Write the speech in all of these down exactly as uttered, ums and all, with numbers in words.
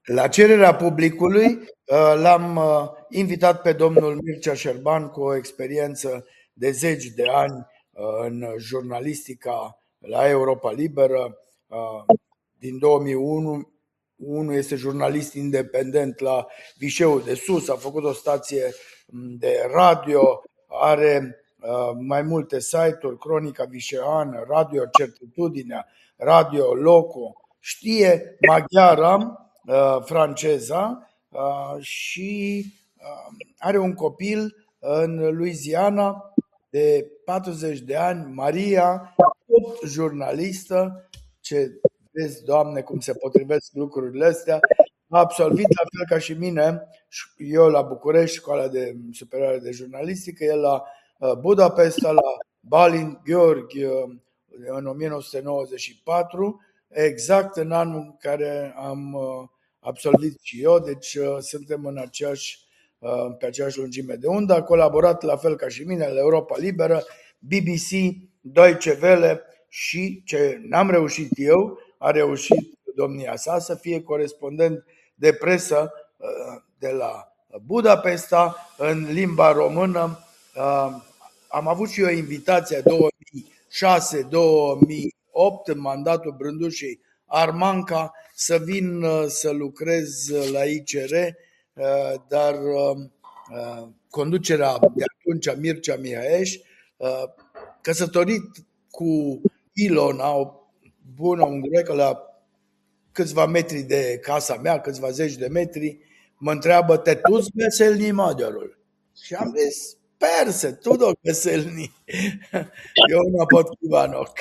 La cererea publicului l-am invitat pe domnul Mircea Șerban, cu o experiență de zeci de ani în jurnalistica la Europa Liberă. Din două mii unu este jurnalist independent la Vișeul de Sus, a făcut o stație de radio, are mai multe site-uri, Cronica Vișeană, Radio Certitudinea, Radio Loco, știe maghiara, franceza și are un copil în Louisiana de patruzeci de ani, Maria, tot jurnalistă. Ce vezi, Doamne, cum se potrivesc lucrurile astea. A absolvit, la fel ca și mine, eu la București, Școala de Superioară de Jurnalistică, el la Budapesta, la Balint Gheorghe, în o mie nouă sute nouăzeci și patru, exact în anul în care am absolvit și eu, deci suntem în aceeași, pe aceeași lungime de undă. A colaborat, la fel ca și mine, la Europa Liberă, B B C, Deutsche Welle și, ce n-am reușit eu, a reușit domnia sa, să fie corespondent de presă de la Budapesta în limba română. Am avut și eu invitația două mii șase două mii opt, în mandatul Brândușei Armanca, să vin să lucrez la I C R, dar conducerea de atunci, Mircea Mihaeș, căsătorit cu Ilona, o bună unguraică la câțiva metri de casa mea, câțiva zeci de metri, mă întreabă: te tu-ți veselni magyarul? Și am zis: perse, tudok veselni. Jó napot kívánok!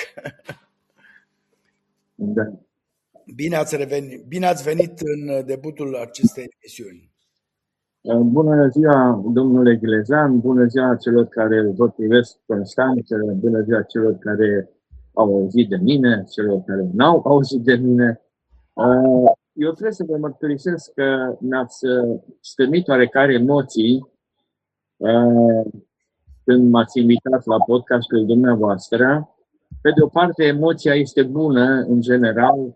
Da. Bine ați revenit, bine ați venit în debutul acestei emisiuni. Bună ziua, domnule Ghilejan, bună ziua celor care vă privesc constant, bună ziua celor care au auzit de mine, celor care n-au auzit de mine. Eu trebuie să vă mărturisesc că mi-ați stârnit oarecare emoții când m-ați invitat la podcastul dumneavoastră. Pe de o parte, emoția este bună în general.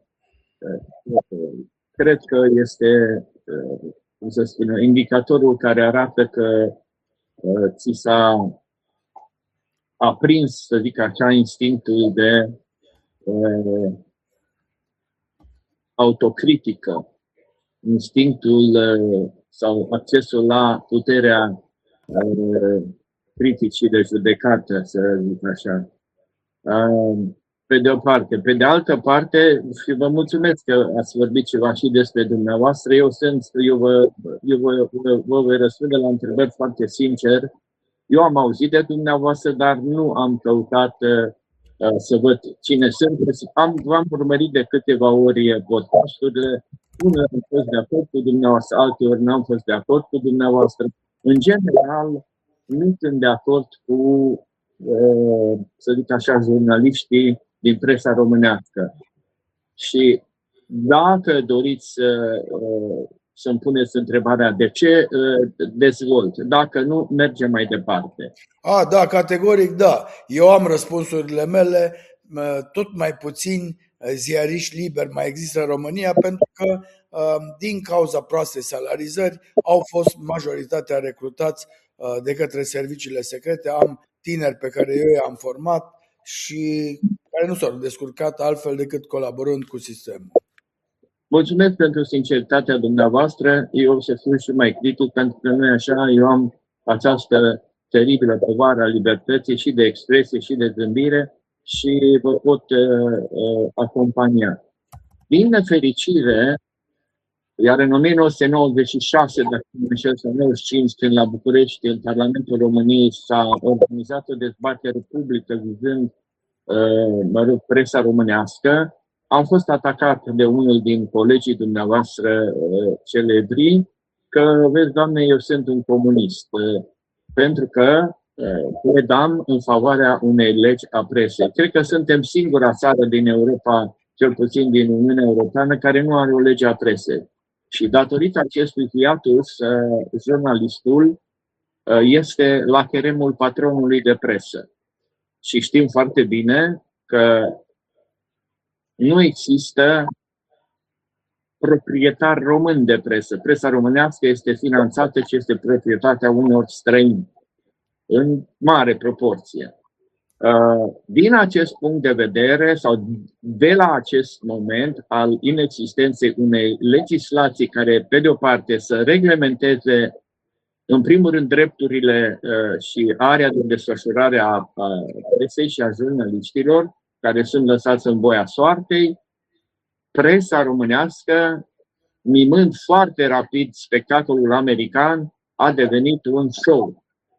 Cred că este, cum să spun, indicatorul care arată că ți s-a aprins, să zic așa, instinctul de autocritică, instinctul sau accesul la puterea criticii de judecată, să zic așa. Pe de o parte. Pe de altă parte, și vă mulțumesc că ați vorbit ceva și despre dumneavoastră, eu, sunt, eu, vă, eu vă, vă, vă voi răspunde la întrebări foarte sincer. Eu am auzit de dumneavoastră, dar nu am căutat uh, să văd cine sunt. Am, v-am urmărit de câteva ori podcasturile. Unele am fost de acord cu dumneavoastră, alte ori n-am fost de acord cu dumneavoastră. În general, nu sunt de acord cu, uh, să zic așa, jurnaliștii din presa românească. Și dacă doriți să, uh, să-mi puneți întrebarea de ce, uh, dezvolt. Dacă nu, mergem mai departe. A, da, categoric da. Eu am răspunsurile mele, tot mai puțini ziariști liberi mai există în România, pentru că din cauza proastei salarizări au fost majoritatea recrutați de către serviciile secrete. Am tineri pe care eu i-am format și care nu s-au descurcat altfel decât colaborând cu sistemul. Mulțumesc pentru sinceritatea dumneavoastră. Eu o să fiu și mai critic, pentru că nu e așa. Eu am această teribilă povară a libertății și de expresie și de gândire și vă pot uh, uh, acompania. Din nefericire, iar în o mie nouă sute nouăzeci și șase, dacă nu înșel, sau nouăzeci și cinci, când la București, în Parlamentul României, s-a organizat o dezbatere publică vizând uh, mă rog, presa românească, am fost atacat de unul din colegii dumneavoastră uh, celebri că, vezi, Doamne, eu sunt un comunist. Uh, pentru că pledam în favoarea unei legi a presei. Cred că suntem singura țară din Europa, cel puțin din Uniunea Europeană, care nu are o lege a presei. Și datorită acestui hiatus, jurnalistul este la cheremul patronului de presă. Și știm foarte bine că nu există proprietar român de presă. Presa românească este finanțată și este proprietatea unor străini, în mare proporție. Din acest punct de vedere, sau de la acest moment al inexistenței unei legislații care, pe de o parte, să reglementeze, în primul rând, drepturile și area de desfășurare a presei și a jurnaliștilor, care sunt lăsați în voia soartei, presa românească, mimând foarte rapid spectacolul american, a devenit un show.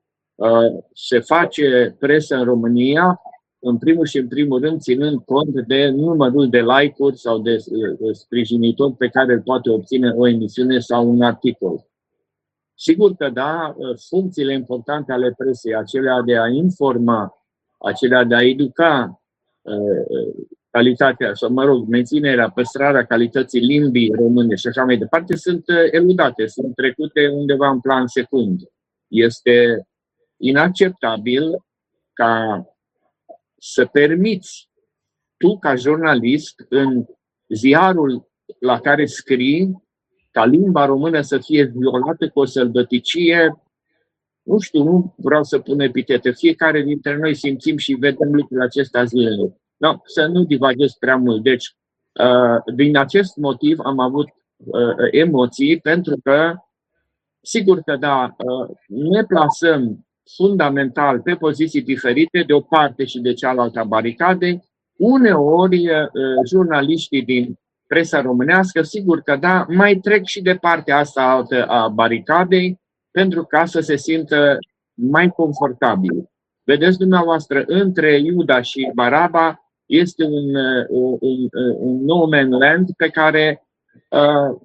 Se face presă în România, în primul și în primul rând, ținând cont de numărul de like-uri sau de sprijinitori pe care îl poate obține o emisiune sau un articol. Sigur că da, funcțiile importante ale presei, acelea de a informa, acelea de a educa, calitatea, sau mă rog, menținerea, păstrarea calității limbii române și așa mai departe, sunt eludate, sunt trecute undeva în plan secund. Este inacceptabil ca să permiți tu, ca jurnalist, în ziarul la care scrii, ca limba română să fie violată cu o sălbăticie, nu știu, nu vreau să pun epitete. Fiecare dintre noi simțim și vedem lucrurile acestea zilele. No, să nu divaghez prea mult. Deci, din acest motiv am avut emoții, pentru că, sigur că da, ne plasăm fundamental pe poziții diferite, de o parte și de cealaltă a baricadei. Uneori, jurnaliștii din presa românească, sigur că da, mai trec și de partea asta altă a baricadei, pentru ca să se simtă mai confortabil. Vedeți dumneavoastră, între Iuda și Baraba este un, un, un no man land pe care uh,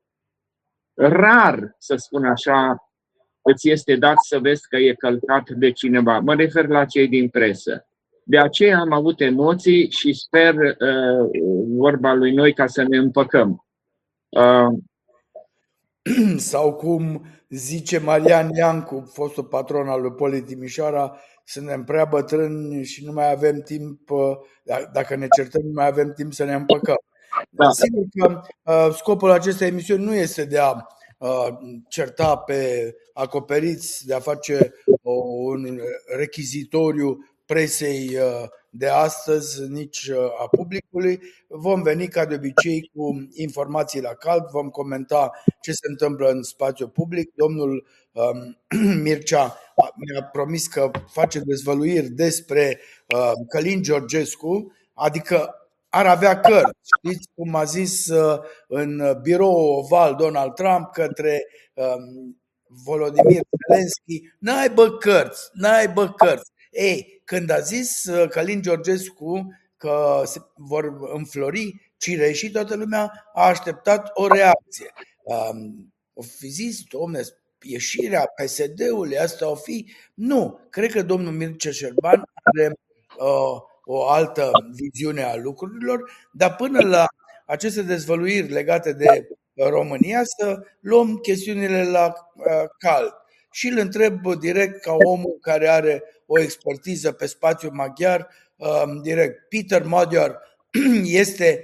rar, să spun așa, îți este dat să vezi că e călcat de cineva. Mă refer la cei din presă. De aceea am avut emoții și sper, uh, vorba lui noi, ca să ne împăcăm. Uh, Sau cum zice Marian Iancu, fostul patron al lui Poli Timișoara, suntem prea bătrâni și nu mai avem timp, dacă ne certăm, nu mai avem timp să ne împăcăm. Da. Sigur că uh, scopul acestei emisiuni nu este de a uh, certa pe acoperiți, de a face uh, un rechizitoriu presei uh, de astăzi, nici a publicului. Vom veni ca de obicei cu informații la cald, vom comenta ce se întâmplă în spațiul public. Domnul um, Mircea mi-a promis că face dezvăluiri despre uh, Călin Georgescu, adică ar avea cărți. Știți cum a zis uh, în birou oval Donald Trump către um, Volodymyr Zelensky: n-aibă cărți, n-aibă cărți. Ei, când a zis Călin Georgescu că se vor înflori cireșii, toată lumea a așteptat o reacție. O fi zis, dom'le, ieșirea P S D-ului, asta o fi? Nu, cred că domnul Mircea Șerban are uh, o altă viziune a lucrurilor, dar până la aceste dezvăluiri legate de România să luăm chestiunile la uh, cald. Și îl întreb direct, ca omul care are o expertiză pe spațiul maghiar, direct: Peter Magyar este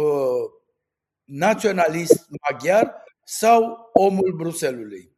naționalist maghiar sau omul Bruselului?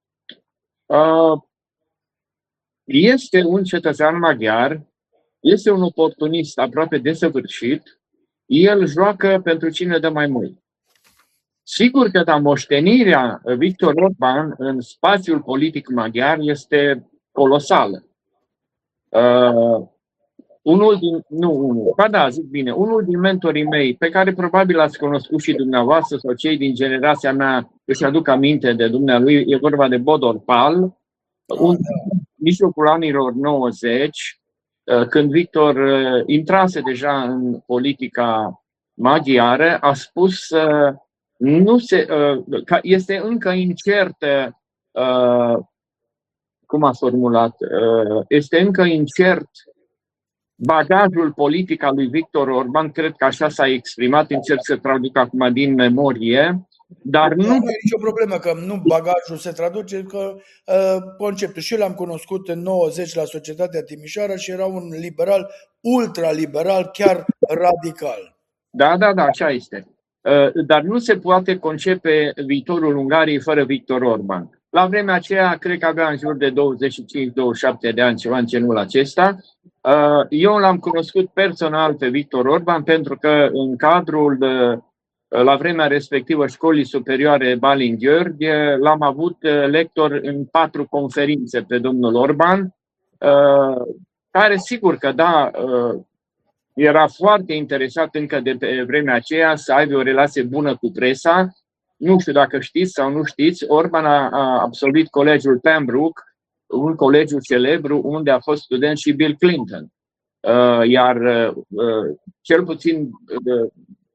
Este un cetățean maghiar, este un oportunist aproape desăvârșit, el joacă pentru cine dă mai mult. Sigur că da, moștenirea Victor Orban în spațiul politic maghiar este colosală. Uh, unul din, nu unul, ba da, zic bine, unul din mentorii mei, pe care probabil ați cunoscut și dumneavoastră sau cei din generația mea își aduc aminte de dumnealui, e vorba de Bodor Pal, un mijlocul anilor nouăzeci, uh, când Victor uh, intrase deja în politica maghiară, a spus uh, nu se, uh, este încă incertă, uh, cum a formulat, uh, este încă incert bagajul politic al lui Victor Orban, cred că așa s-a exprimat, încerc să traduc acum din memorie, dar nu... Nu e nicio problemă că nu bagajul se traduce, că uh, conceptul. Și eu l-am cunoscut în nouăzeci la Societatea Timișoara și era un liberal, ultraliberal, chiar radical. Da, da, da, așa este. dar nu se poate concepe viitorul Ungariei fără Viktor Orban. La vremea aceea, cred că avea în jur de douăzeci și cinci douăzeci și șapte de ani, ceva în genul acesta. Eu l-am cunoscut personal pe Viktor Orban pentru că în cadrul, la vremea respectivă, Școlii Superioare Balin Gheorghe, l-am avut lector în patru conferințe pe domnul Orban, care sigur că da, era foarte interesat încă de pe vremea aceea să aibă o relație bună cu presa. Nu știu dacă știți sau nu știți, Orban a, a absolvit colegiul Pembroke, un colegiu celebru unde a fost student și Bill Clinton. Uh, iar uh, cel puțin uh,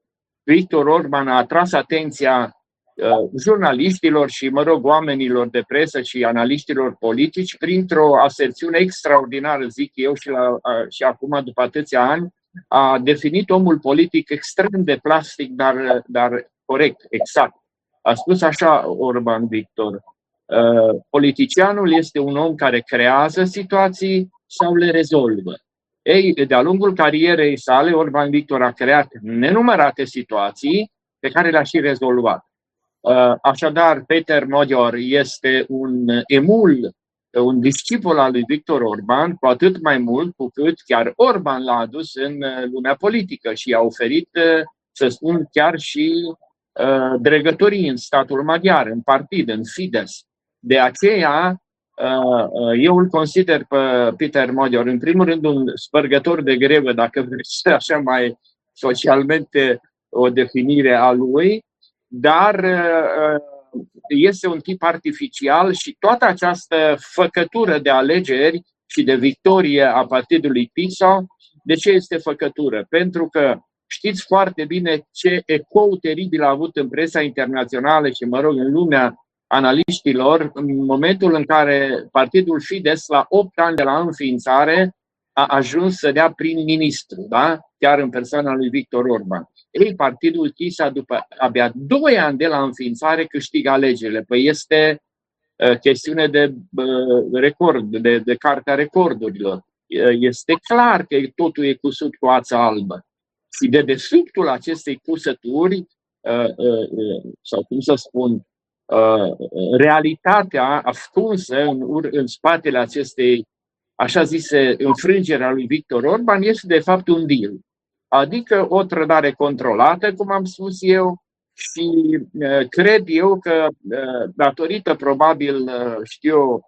Viktor Orban a atras atenția uh, jurnaliștilor și, mă rog, oamenilor de presă și analiștilor politici printr-o aserțiune extraordinară, zic eu, și, la, uh, și acum, după atâția ani, a definit omul politic extrem de plastic, dar, dar corect, exact. A spus așa Orban Victor, uh, politicianul este un om care creează situații sau le rezolvă. Ei, de-a lungul carierei sale, Orban Victor a creat nenumărate situații pe care le-a și rezolvat. Uh, așadar, Peter Magyar este un emul, un discipol al lui Viktor Orban, cu atât mai mult cu cât chiar Orban l-a adus în lumea politică și i-a oferit, să spun, chiar și uh, dregătorii în statul maghiar, în partid, în Fidesz. De aceea, uh, eu îl consider pe Peter Magyar, în primul rând, un spărgător de grevă, dacă vreți așa mai socialmente o definire a lui, dar uh, este un tip artificial și toată această făcătură de alegeri și de victorie a partidului PiSA, de ce este făcătură? Pentru că știți foarte bine ce ecou teribil a avut în presa internațională și, mă rog, în lumea analiștilor, în momentul în care partidul Fidesz, la opt ani de la înființare, a ajuns să dea prim-ministru, da? Chiar în persoana lui Viktor Orban. Ei, partidul PiSA, după abia doi ani de la înființare, câștigă alegerile. Păi este uh, chestiune de uh, record, de, de cartea recordurilor. Uh, este clar că totul e cusut cu ață albă. Și de dedesubtul acestei cusături, uh, uh, sau cum să spun, uh, realitatea ascunsă în, în spatele acestei, așa zise, înfrângere a lui Viktor Orban, este de fapt un deal. Adică o trădare controlată, cum am spus eu, și uh, cred eu că, uh, datorită probabil, uh, știu,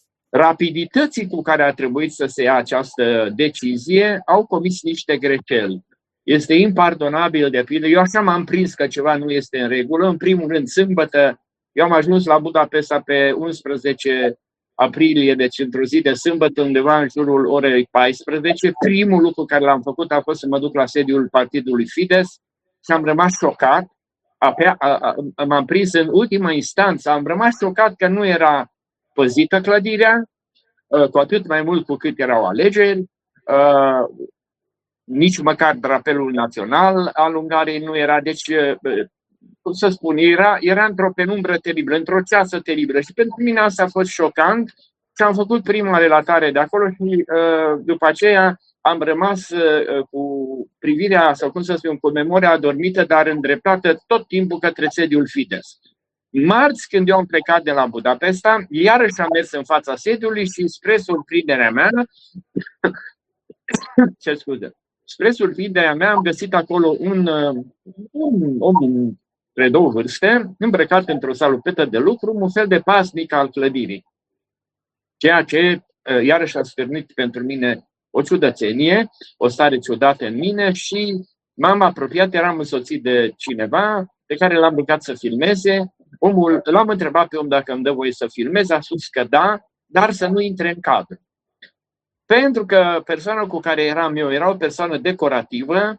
rapidității cu care a trebuit să se ia această decizie, au comis niște greșeli. Este impardonabil, de pildă. Eu așa m-am prins că ceva nu este în regulă. În primul rând, sâmbătă, eu am ajuns la Budapesta pe unsprezece aprilie, deci într-o zi de sâmbătă, undeva în jurul orei paisprezece. Primul lucru care l-am făcut a fost să mă duc la sediul partidului Fidesz și am rămas șocat. M-am prins în ultima instanță, am rămas șocat că nu era păzită clădirea, cu atât mai mult cu cât erau alegeri. Nici măcar drapelul național al Ungariei nu era. Deci, cum să spun, era, era într-o penumbră teribilă, într-o ceasă teribilă. Și pentru mine asta a fost șocant și am făcut prima relatare de acolo și după aceea am rămas cu privirea, sau cum să spun, cu memoria adormită, dar îndreptată tot timpul către sediul Fidesz. Marți, când eu am plecat de la Budapesta, iarăși am mers în fața sediului și, spre surprinderea mea, ce scuze, spre surprinderea mea am găsit acolo un, un om între două vârste, îmbrăcat într-o salupetă de lucru, un fel de pasnic al clădirii. Ceea ce iarăși a stârnit pentru mine o ciudățenie, o stare ciudată în mine și m-am apropiat, eram însoțit de cineva pe care l-am rugat să filmeze. Omul, l-am întrebat pe om dacă îmi dă voie să filmez, a spus că da, dar să nu intre în cadru. Pentru că persoana cu care eram eu era o persoană decorativă,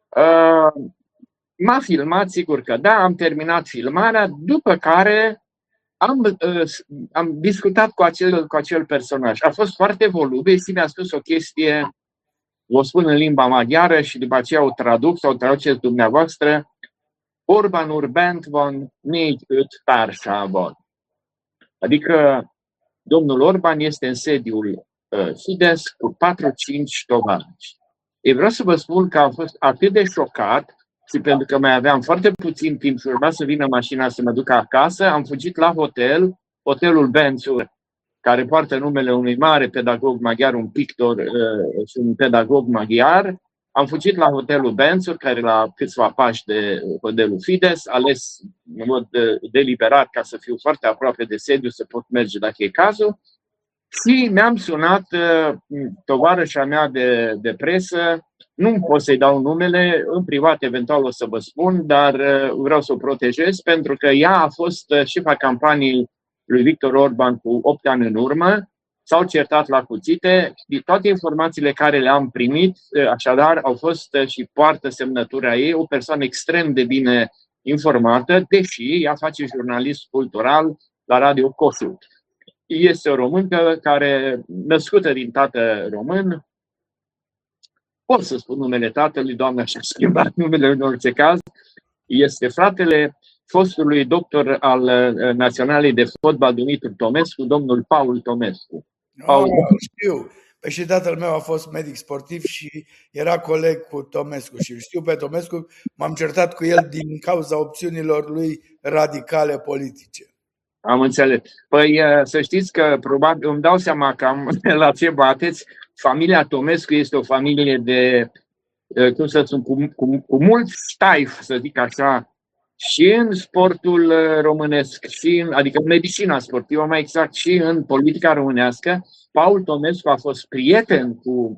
m-a filmat, sigur că da, am terminat filmarea, după care am, am discutat cu acel, cu acel personaj. A fost foarte volubil și mi-a spus o chestie, o spun în limba maghiară și după aceea o traduc sau o traduceți dumneavoastră. Orban urbent von négy öt társával. Adică domnul Orban este în sediul Fidesz cu patru cinci tovarăși. Eu vreau să vă spun că am fost atât de șocat și pentru că mai aveam foarte puțin timp și urma să vină mașina să mă duc acasă, am fugit la hotel, hotelul Bențur, care poartă numele unui mare pedagog maghiar, un pictor uh, și un pedagog maghiar. Am fugit la hotelul Bențur, care e la câțiva pași de hotelul Fides, ales în mod deliberat ca să fiu foarte aproape de sediu, să pot merge dacă e cazul. Și mi-am sunat uh, tovarășa mea de, de presă, nu pot să-i dau numele, în privat eventual o să vă spun, dar uh, vreau să o protejez pentru că ea a fost uh, șefa campaniei lui Victor Orban cu opt ani în urmă, s-au certat la cuțite, toate informațiile care le-am primit, uh, așadar, au fost uh, și poartă semnătura ei, o persoană extrem de bine informată, deși ea face jurnalist cultural la Radio Kossuth. Este o româncă care, născută din tată român, pot să spun numele tatălui, doamna și-a schimbat numele în orice caz, este fratele fostului doctor al Naționalei de Fotbal Dumitru Tomescu, domnul Paul Tomescu. Paul... Oh, știu. Păi și tatăl meu a fost medic sportiv și era coleg cu Tomescu și știu pe Tomescu, m-am certat cu el din cauza opțiunilor lui radicale politice. Am înțeles. Păi să știți că probabil îmi dau seama cam la ce bateți. Familia Tomescu este o familie de, cum să spun, cu, cu, cu mult staif, să zic așa, și în sportul românesc, și în, adică în medicina sportivă, mai exact, și în politica românească. Paul Tomescu a fost prieten cu,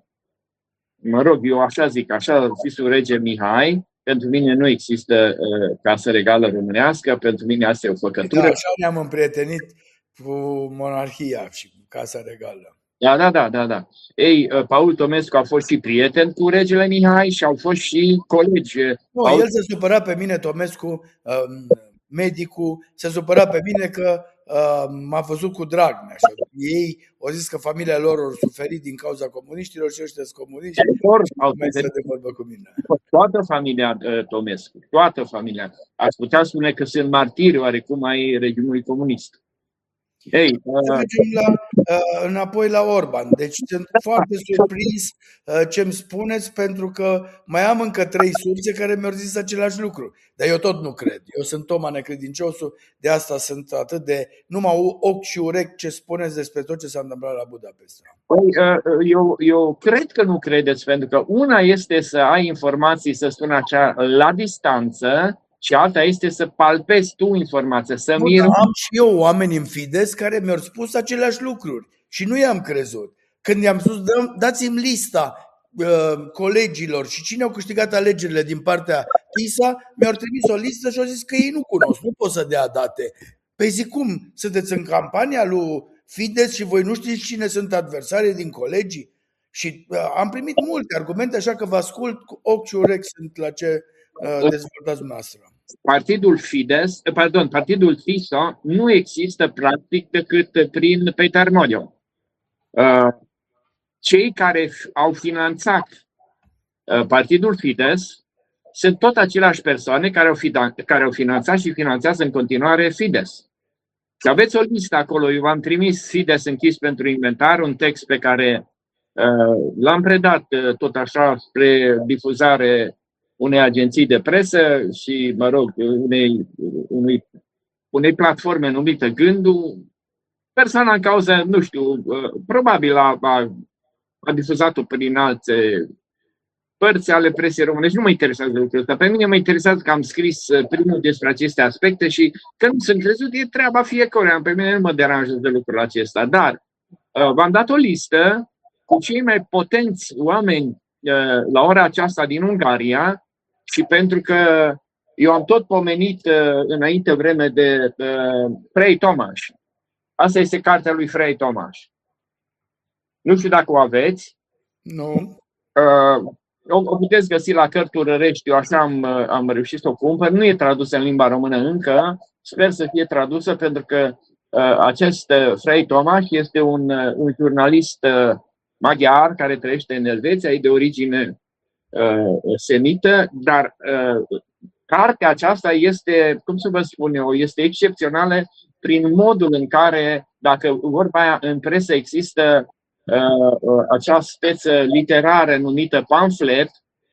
mă rog, eu așa zic, așa fisul rege Mihai. Pentru mine nu există uh, casă regală românească, pentru mine asta e o făcătură. Da, așa ne-am împrietenit cu monarhia și cu casa regală. Da, da, da, da, da. Ei, uh, Paul Tomescu a fost și prieten cu regele Mihai și au fost și colegi. Nu, Paul... el se supăra pe mine, Tomescu, uh, medicul, se supăra pe mine că uh, m-a văzut cu Dragnea. Așa. Ei au zis că familia lor au suferit din cauza comuniștilor și ăștia sunt comuniști și au mai să de vorbă cu mine. Toată familia uh, Tomescu, toată familia. Aș putea spune că sunt martiri oarecum ai regimului comunist. Ei, uh... Să mergem la, uh, înapoi la Orban. Deci sunt foarte surprins uh, ce îmi spuneți, pentru că mai am încă trei surse care mi-au zis același lucru. Dar eu tot nu cred. Eu sunt Toma necredinciosul, de asta sunt atât de numai ochi și urechi ce spuneți despre tot ce s-a întâmplat la Budapesta. Păi, uh, eu, eu cred că nu credeți, pentru că una este să ai informații, să spun așa, la distanță, și alta este să palpezi tu informația, să mir... Am și eu oameni în Fides care mi-au spus aceleași lucruri și nu i-am crezut. Când i-am spus, dați-mi lista uh, colegilor și cine au câștigat alegerile din partea PISA, mi-au trimis o listă și au zis că ei nu cunosc, nu pot să dea date. Păi zic, cum? Sunteți în campania lui Fides și voi nu știți cine sunt adversarii din colegii? Și uh, am primit multe argumente, așa că vă ascult cu ochi și urechi sunt la ce uh, dezvoltați dumneavoastră. Partidul Fides, pardon, partidul PISA nu există practic decât prin Peter Modion. Cei care au finanțat partidul Fides sunt tot aceleași persoane care au, care au finanțat și finanțează în continuare Fides. Și aveți o listă acolo, eu v-am trimis Fides închis pentru inventar, un text pe care l-am predat tot așa spre difuzare unei agenții de presă și, mă rog, unei, unei, unei platforme numită Gândul. Persoana în cauză, nu știu, probabil a, a, a difuzat-o prin alte părți ale presei românești. Nu mă interesează lucrul ăsta. Pe mine mă interesează că am scris primul despre aceste aspecte și că nu sunt crezut, e treaba fiecăruia. Pe mine nu mă deranjează de lucrul acesta. Dar v-am dat o listă cu cei mai potenți oameni la ora aceasta din Ungaria. Și pentru că eu am tot pomenit uh, înainte vreme de uh, Frei Tomaș. Asta este cartea lui Frei Tomaș. Nu știu dacă o aveți. Nu. Uh, o, o puteți găsi la Cărturi Rești. Eu așa am, am reușit să o cumpăr. Nu e tradusă în limba română încă. Sper să fie tradusă pentru că uh, acest uh, Frei Tomaș este un, uh, un jurnalist uh, maghiar care trăiește în Elveția, e de origine semită, dar uh, cartea aceasta este, cum să vă spun eu, este excepțională prin modul în care, dacă vorba aia în presă există uh, acea speță literară numită pamflet,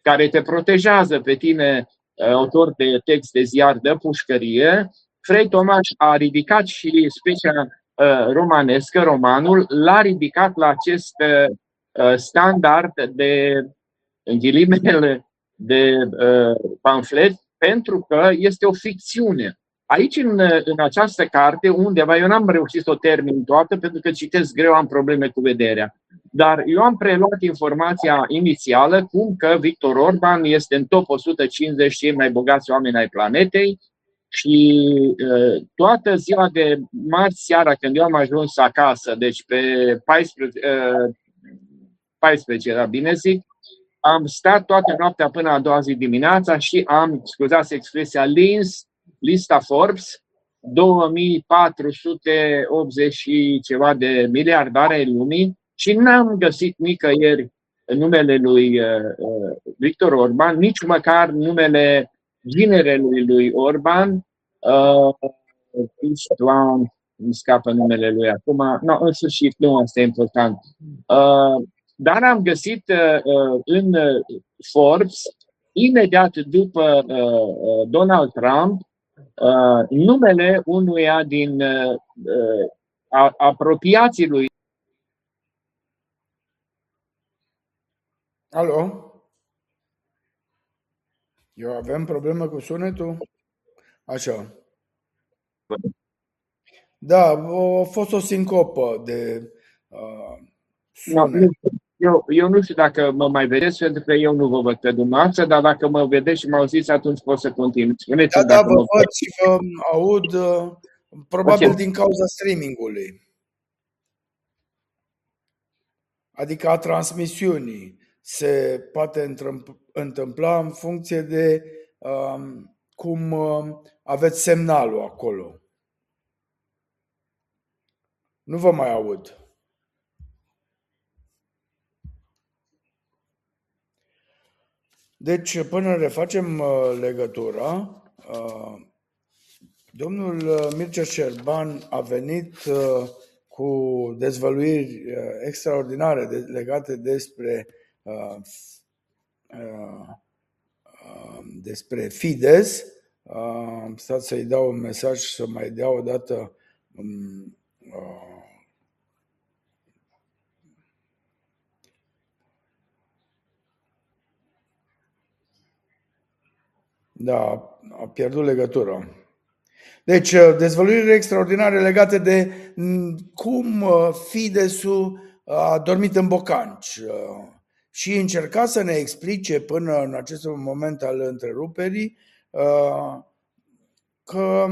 care te protejează pe tine, autor de text de ziar, de pușcărie, Frei Tomaș a ridicat și specia romanescă, romanul, l-a ridicat la acest standard de, în ghilimele, de pamflet, pentru că este o ficțiune. Aici, în, în această carte, undeva, eu n-am reușit să o termin toată, pentru că citesc greu, am probleme cu vederea. Dar eu am preluat informația inițială, cum că Victor Orban este în top o sută cincizeci cei mai bogați oameni ai planetei și uh, toată ziua de marți seara, când eu am ajuns acasă, deci pe paisprezece, uh, paisprezece era bine zic, am stat toată noaptea până a doua zi dimineața și am, scuzați expresia, lins lista Forbes, două mii patru sute optzeci și ceva de miliardare ai lumii și n-am găsit nicăieri numele lui uh, Victor Orban, nici măcar numele ginerelui lui Orban. Uh, Istvan, îmi scapă numele lui acum. No, în sfârșit, nu asta e important. Uh, dar am găsit uh, în Forbes, imediat după uh, Donald Trump, Uh, numele unuia din uh, uh, apropiații lui. Alo? Eu avem problemă cu sunetul? Așa. Da, a fost o sincopă de uh, sunet. No, eu, eu nu știu dacă mă mai vedeți, pentru că eu nu vă văd pe dumneavoastră, dar dacă mă vedeți și mă auziți, atunci pot să continui. Da, da, vă văd și vă aud, probabil okay, din cauza streamingului. Adică a transmisiunii. Se poate întâmpla în funcție de um, cum aveți semnalul acolo. Nu vă mai aud. Deci, până refacem legătura, domnul Mircea Șerban a venit cu dezvăluiri extraordinare legate despre, despre Fidesz. Am stat să-i dau un mesaj să mai dea o dată Da, a pierdut legătura. Deci, dezvăluiri extraordinare legate de cum Fidesz-ul a dormit în bocanci și încerca să ne explice până în acest moment al întreruperii că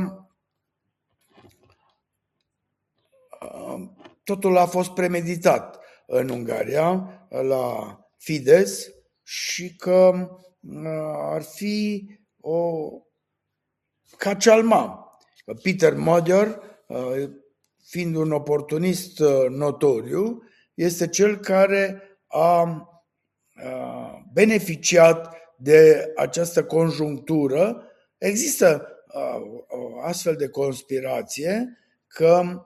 totul a fost premeditat în Ungaria la Fidesz și că ar fi o cacealma. Peter Magyar, fiind un oportunist notoriu, este cel care a beneficiat de această conjunctură. Există o astfel de conspirație că,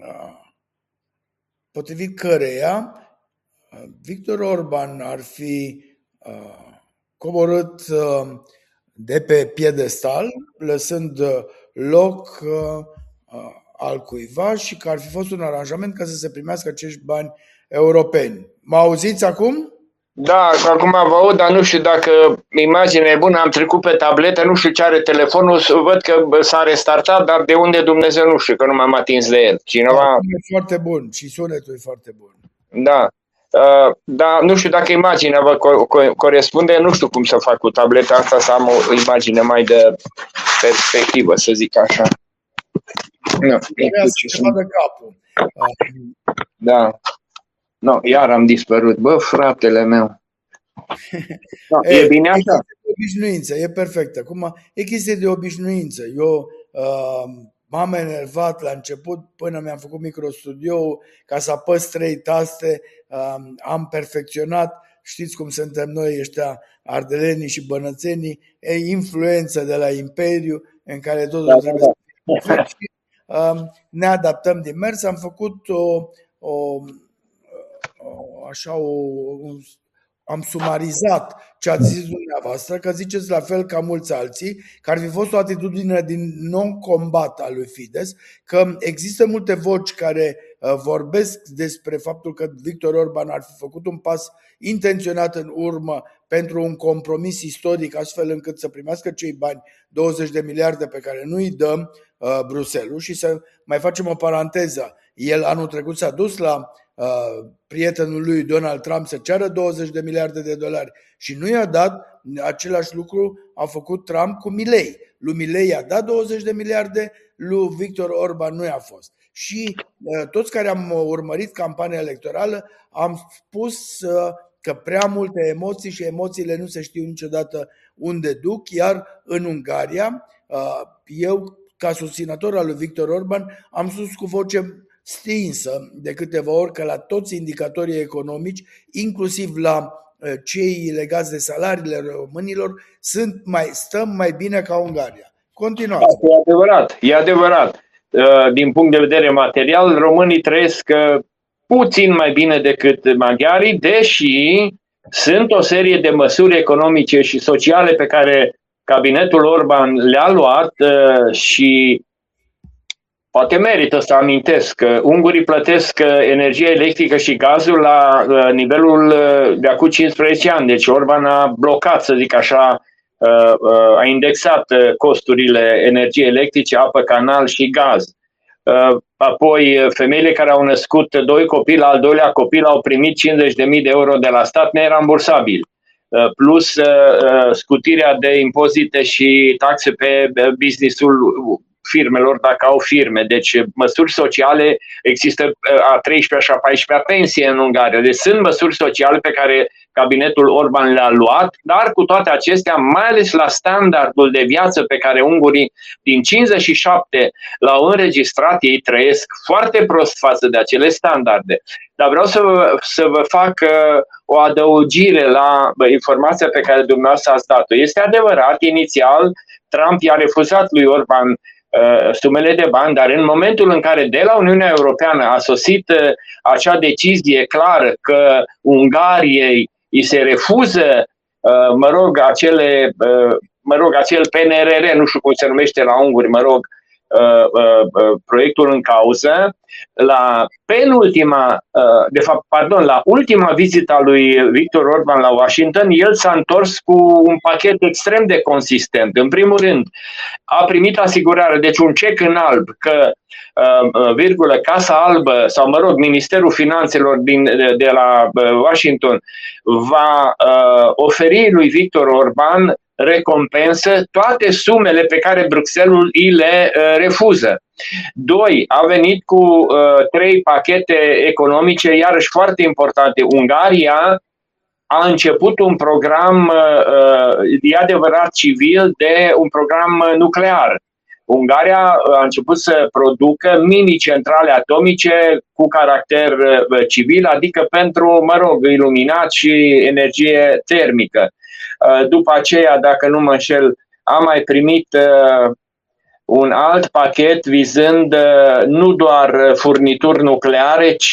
potrivit căreia Victor Orban ar fi coborât de pe piedestal, lăsând loc al cuiva și că ar fi fost un aranjament ca să se primească acești bani europeni. Mă auziți acum? Da, acum vă aud, dar nu știu dacă imaginea e bună, am trecut pe tabletă, nu știu ce are telefonul, văd că s-a restartat, dar de unde Dumnezeu nu știu, că nu m-am atins de el. Cineva... Da, e foarte bun și sunetul e foarte bun. Da. Uh, dar nu știu dacă imaginea vă co- co- corespunde, nu știu cum să fac cu tableta asta să am o imagine mai de perspectivă, să zic așa. Nu, trebuie să se vadă capul. Da. Nu, iar am dispărut. Bă, fratele meu. No, e, e bine așa? E de obișnuință, e perfect. Acum, e chestie de obișnuință. Eu uh, m-am enervat la început până mi-am făcut microstudio ca să apăs trei taste, uh, am perfecționat. Știți cum suntem noi ăștia ardelenii și bănățenii, e influență de la Imperiu în care totul da, trebuie da, da. să fie. Uh, ne adaptăm din mers. Am făcut o, o, o așa o, un, am sumarizat ce ați zis dumneavoastră, că ziceți la fel ca mulți alții, că ar fi fost o atitudine din non-combat a lui Fidesz, că există multe voci care uh, vorbesc despre faptul că Victor Orban ar fi făcut un pas intenționat în urmă pentru un compromis istoric, astfel încât să primească cei bani, douăzeci de miliarde pe care nu îi dăm uh, Bruxelles. Și să mai facem o paranteză, el anul trecut s-a dus la uh, prietenul lui Donald Trump să ceară douăzeci de miliarde de dolari și nu i-a dat. Același lucru a făcut Trump cu Milei. Lui Milei i-a dat douăzeci de miliarde, lui Victor Orban nu i-a fost. Și uh, toți care am urmărit campania electorală am spus uh, că prea multe emoții și emoțiile nu se știu niciodată unde duc, iar în Ungaria, uh, eu ca susținător al lui Victor Orban am spus cu voce stinsă de câteva ori că la toți indicatorii economici, inclusiv la cei legați de salariile românilor, sunt mai, stăm mai bine ca Ungaria. Continuați. E adevărat, e adevărat. Din punct de vedere material, românii trăiesc puțin mai bine decât maghiarii, deși sunt o serie de măsuri economice și sociale pe care cabinetul Orban le-a luat și poate merită să amintesc că ungurii plătesc energia electrică și gazul la nivelul de acum cincisprezece ani. Deci Orban a blocat, să zic așa, a indexat costurile energiei electrice, apă, canal și gaz. Apoi femeile care au născut doi copii, la al doilea copil au primit cincizeci de mii de euro de la stat nerambursabil, plus scutirea de impozite și taxe pe businessul firmelor dacă au firme. Deci măsuri sociale există a treisprezecea și a paisprezecea pensie în Ungaria. Deci sunt măsuri sociale pe care cabinetul Orban le-a luat, dar cu toate acestea, mai ales la standardul de viață pe care ungurii din cincizeci și șapte l-au înregistrat, ei trăiesc foarte prost față de acele standarde. Dar vreau să vă, să vă fac uh, o adăugire la uh, informația pe care dumneavoastră ați dat-o. Este adevărat, inițial Trump i-a refuzat lui Orban sumele de bani, dar în momentul în care de la Uniunea Europeană a sosit acea decizie clară că Ungariei îi se refuză, mă rog, acele, mă rog, acel P N R R, nu știu cum se numește la unguri, mă rog, proiectul în cauză, la penultima, de fapt, pardon, la ultima vizită a lui Victor Orban la Washington, el s-a întors cu un pachet extrem de consistent. În primul rând, a primit asigurare, deci un cec în alb, că virgulă, Casa Albă, sau mă rog, Ministerul Finanțelor din, de, de la Washington va uh, oferi lui Victor Orban recompensă toate sumele pe care Bruxelles îi le uh, refuză. Doi, a venit cu uh, trei pachete economice, iarăși foarte importante. Ungaria a început un program, uh, e adevărat civil, de un program nuclear. Ungaria a început să producă mini-centrale atomice cu caracter uh, civil, adică pentru, mă rog, iluminat și energie termică. Uh, după aceea, dacă nu mă înșel, a mai primit uh, un alt pachet vizând uh, nu doar furnituri nucleare, ci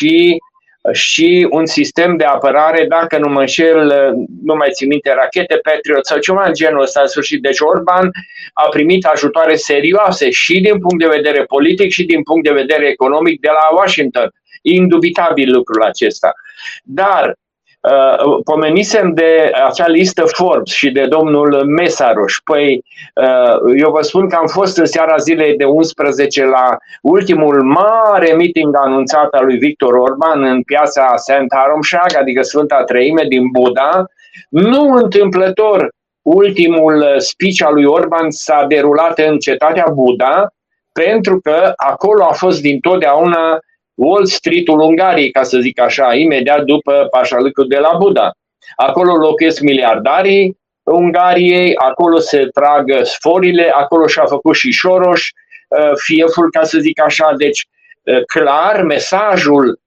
și un sistem de apărare, dacă nu mă înșel, nu mai țin minte, rachete Patriot sau ceva în genul ăsta în sfârșit. Deci Orban a primit ajutoare serioase și din punct de vedere politic și din punct de vedere economic de la Washington. Indubitabil lucrul acesta. Dar Uh, pomenisem de acea listă Forbes și de domnul Mesaroș. Păi, uh, eu vă spun că am fost în seara zilei de unsprezece la ultimul mare meeting anunțat al lui Victor Orban în piața Szent Háromság, adică Sfânta Treime din Buda. Nu întâmplător, ultimul speech al lui Orban s-a derulat în cetatea Buda, pentru că acolo a fost dintotdeauna Wall Street-ul Ungariei, ca să zic așa, imediat după pașalâcul de la Buda. Acolo locuiesc miliardarii Ungariei, acolo se trag sforile, acolo și-a făcut și Soros fieful, ca să zic așa. Deci, clar, mesajul,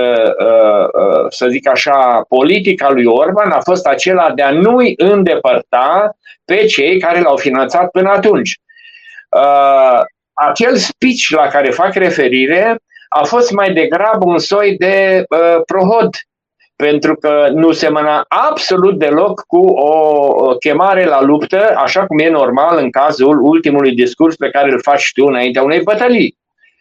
să zic așa, politic al lui Orban a fost acela de a nu-i îndepărta pe cei care l-au finanțat până atunci. Acel speech la care fac referire a fost mai degrabă un soi de uh, prohod pentru că nu semăna absolut deloc cu o chemare la luptă, așa cum e normal în cazul ultimului discurs pe care îl faci tu înaintea unei bătălii.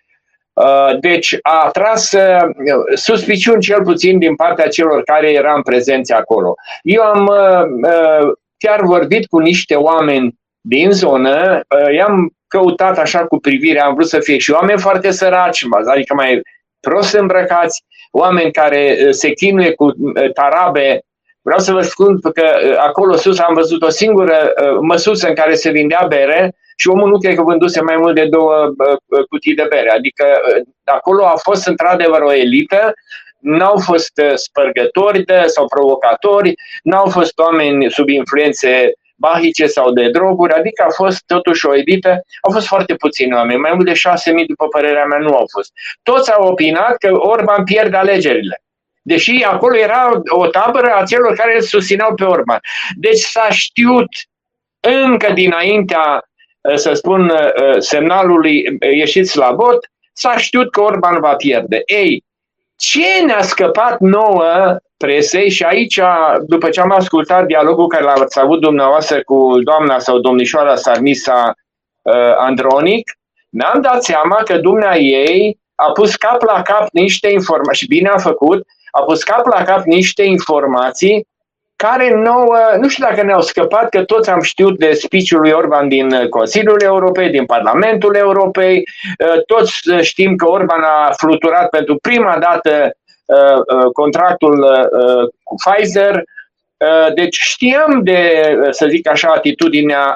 Deci a atras suspiciuni cel puțin din partea celor care eram prezenți acolo. Eu am chiar vorbit cu niște oameni din zonă, i-am căutat așa cu privirea, am vrut să fie și oameni foarte săraci, adică mai prost îmbrăcați, oameni care se chinuie cu tarabe. Vreau să vă spun că acolo sus am văzut o singură măsuță în care se vindea bere și omul nu cred că vânduse mai mult de două cutii de bere. Adică acolo a fost într-adevăr o elită, n-au fost spărgători de, sau provocatori, n-au fost oameni sub influențe bahice sau de droguri, adică a fost totuși o elită, au fost foarte puțini oameni, mai mult de șase mii după părerea mea nu au fost. Toți au opinat că Orban pierde alegerile, deși acolo era o tabără a celor care îl susțineau pe Orban. Deci s-a știut încă dinaintea, să spun, semnalului ieșiți la vot, s-a știut că Orban va pierde. Ei, ce ne-a scăpat nouă presei și aici, după ce am ascultat dialogul care l-ați avut dumneavoastră cu doamna sau domnișoara Sarmisa uh, Andronic, mi-am dat seama că dumnea ei a pus cap la cap niște informații, și bine a făcut, a pus cap la cap niște informații care nouă, nu știu dacă ne-au scăpat, că toți am știut de speech-ul lui Orban din Consiliul Europei, din Parlamentul Europei, toți știm că Orban a fluturat pentru prima dată contractul cu Pfizer, deci știam de, să zic așa, atitudinea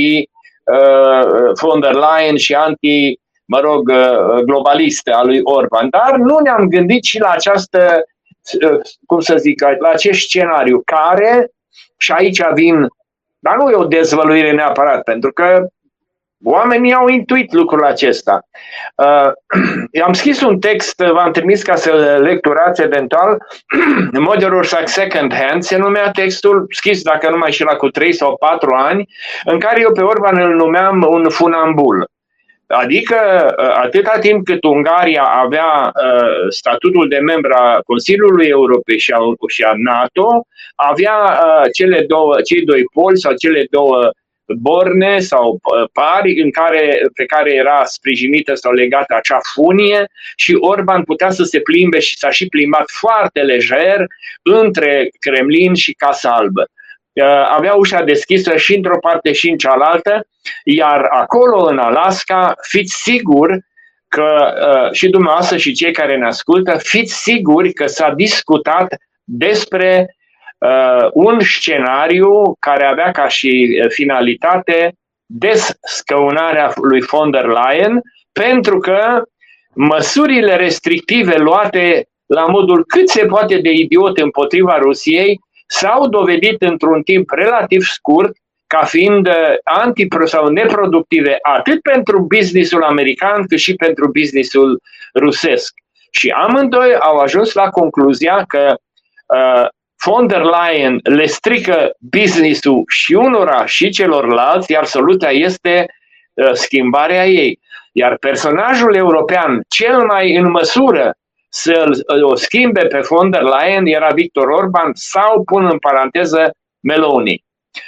anti-von der Leyen și anti, mă rog, globalistă a lui Orban, dar nu ne-am gândit și la această, cum să zic, la acest scenariu care, și aici vin, dar nu e o dezvăluire neapărat, pentru că oamenii au intuit lucrul acesta. Uh, am scris un text, v-am trimis ca să lecturați eventual, Moderul Second Hand, se numea textul, scris dacă nu mai și la cu trei sau patru ani, în care eu pe Orban îl numeam un funambul. Adică atâta timp cât Ungaria avea uh, statutul de membru a Consiliului Europei și a, și a NATO, avea uh, cele două, cei doi poli sau cele două borne sau uh, pari în care, pe care era sprijinită sau legată acea funie și Orban putea să se plimbe și s-a și plimbat foarte lejer între Kremlin și Casa Albă. Avea ușa deschisă și într-o parte și în cealaltă, iar acolo în Alaska, fiți siguri că, și dumneavoastră și cei care ne ascultă, fiți siguri că s-a discutat despre uh, un scenariu care avea ca și finalitate descăunarea lui von der Leyen, pentru că măsurile restrictive luate la modul cât se poate de idiot împotriva Rusiei s-au dovedit într-un timp relativ scurt ca fiind anti- sau neproductive atât pentru businessul american cât și pentru businessul rusesc. Și amândoi au ajuns la concluzia că uh, von der Leyen le strică businessul și unora și celorlalți, iar soluția este uh, schimbarea ei. Iar personajul european cel mai în măsură să o schimbe pe von der Leyen era Victor Orban sau, pun în paranteză, Meloni.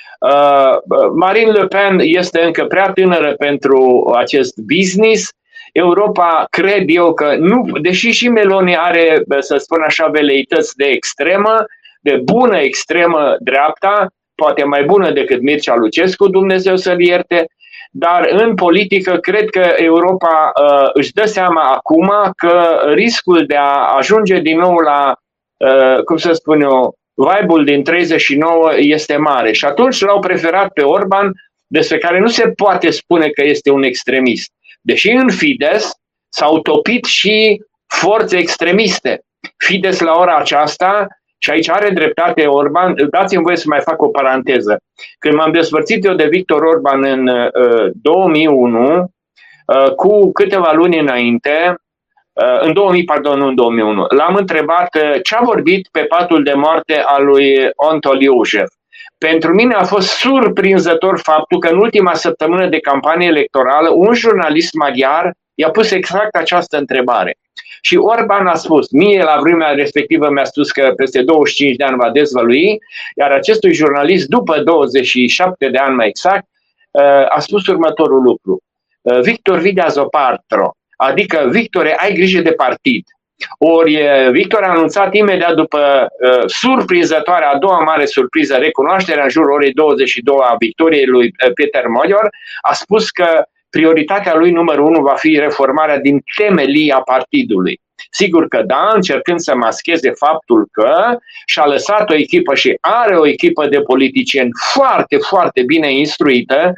Uh, Marine Le Pen este încă prea tânără pentru acest business. Europa, cred eu că nu, deși și Meloni are, să spun așa, veleități de extremă, de bună extremă dreapta, poate mai bună decât Mircea Lucescu, Dumnezeu să-l ierte, dar în politică cred că Europa uh, își dă seama acum că riscul de a ajunge din nou la, uh, cum să spun eu, vibe-ul din treizeci și nouă este mare. Și atunci l-au preferat pe Orban, despre care nu se poate spune că este un extremist. Deși în Fidesz s-au topit și forțe extremiste. Fidesz la ora aceasta, și aici are dreptate Orban, dați-mi voie să mai fac o paranteză. Când m-am despărțit eu de Victor Orban în uh, două mii unu, uh, cu câteva luni înainte, uh, în două mii, pardon, nu în două mii unu, l-am întrebat uh, ce a vorbit pe patul de moarte al lui Antol Iușev. Pentru mine a fost surprinzător faptul că în ultima săptămână de campanie electorală un jurnalist maghiar i-a pus exact această întrebare. Și Orban a spus, mie la vremea respectivă mi-a spus că peste douăzeci și cinci de ani va dezvălui, iar acestui jurnalist, după douăzeci și șapte de ani mai exact, a spus următorul lucru. Victor Videa Zopartro, adică Victore, ai grijă de partid. Ori Victor a anunțat imediat după uh, surprinzătoarea, a doua mare surpriză, recunoașterea în jurul orei douăzeci și două a victoriei lui uh, Peter Modior, a spus că prioritatea lui numărul unu va fi reformarea din temelii a partidului. Sigur că da, încercând să mascheze faptul că și-a lăsat o echipă și are o echipă de politicieni foarte, foarte bine instruită.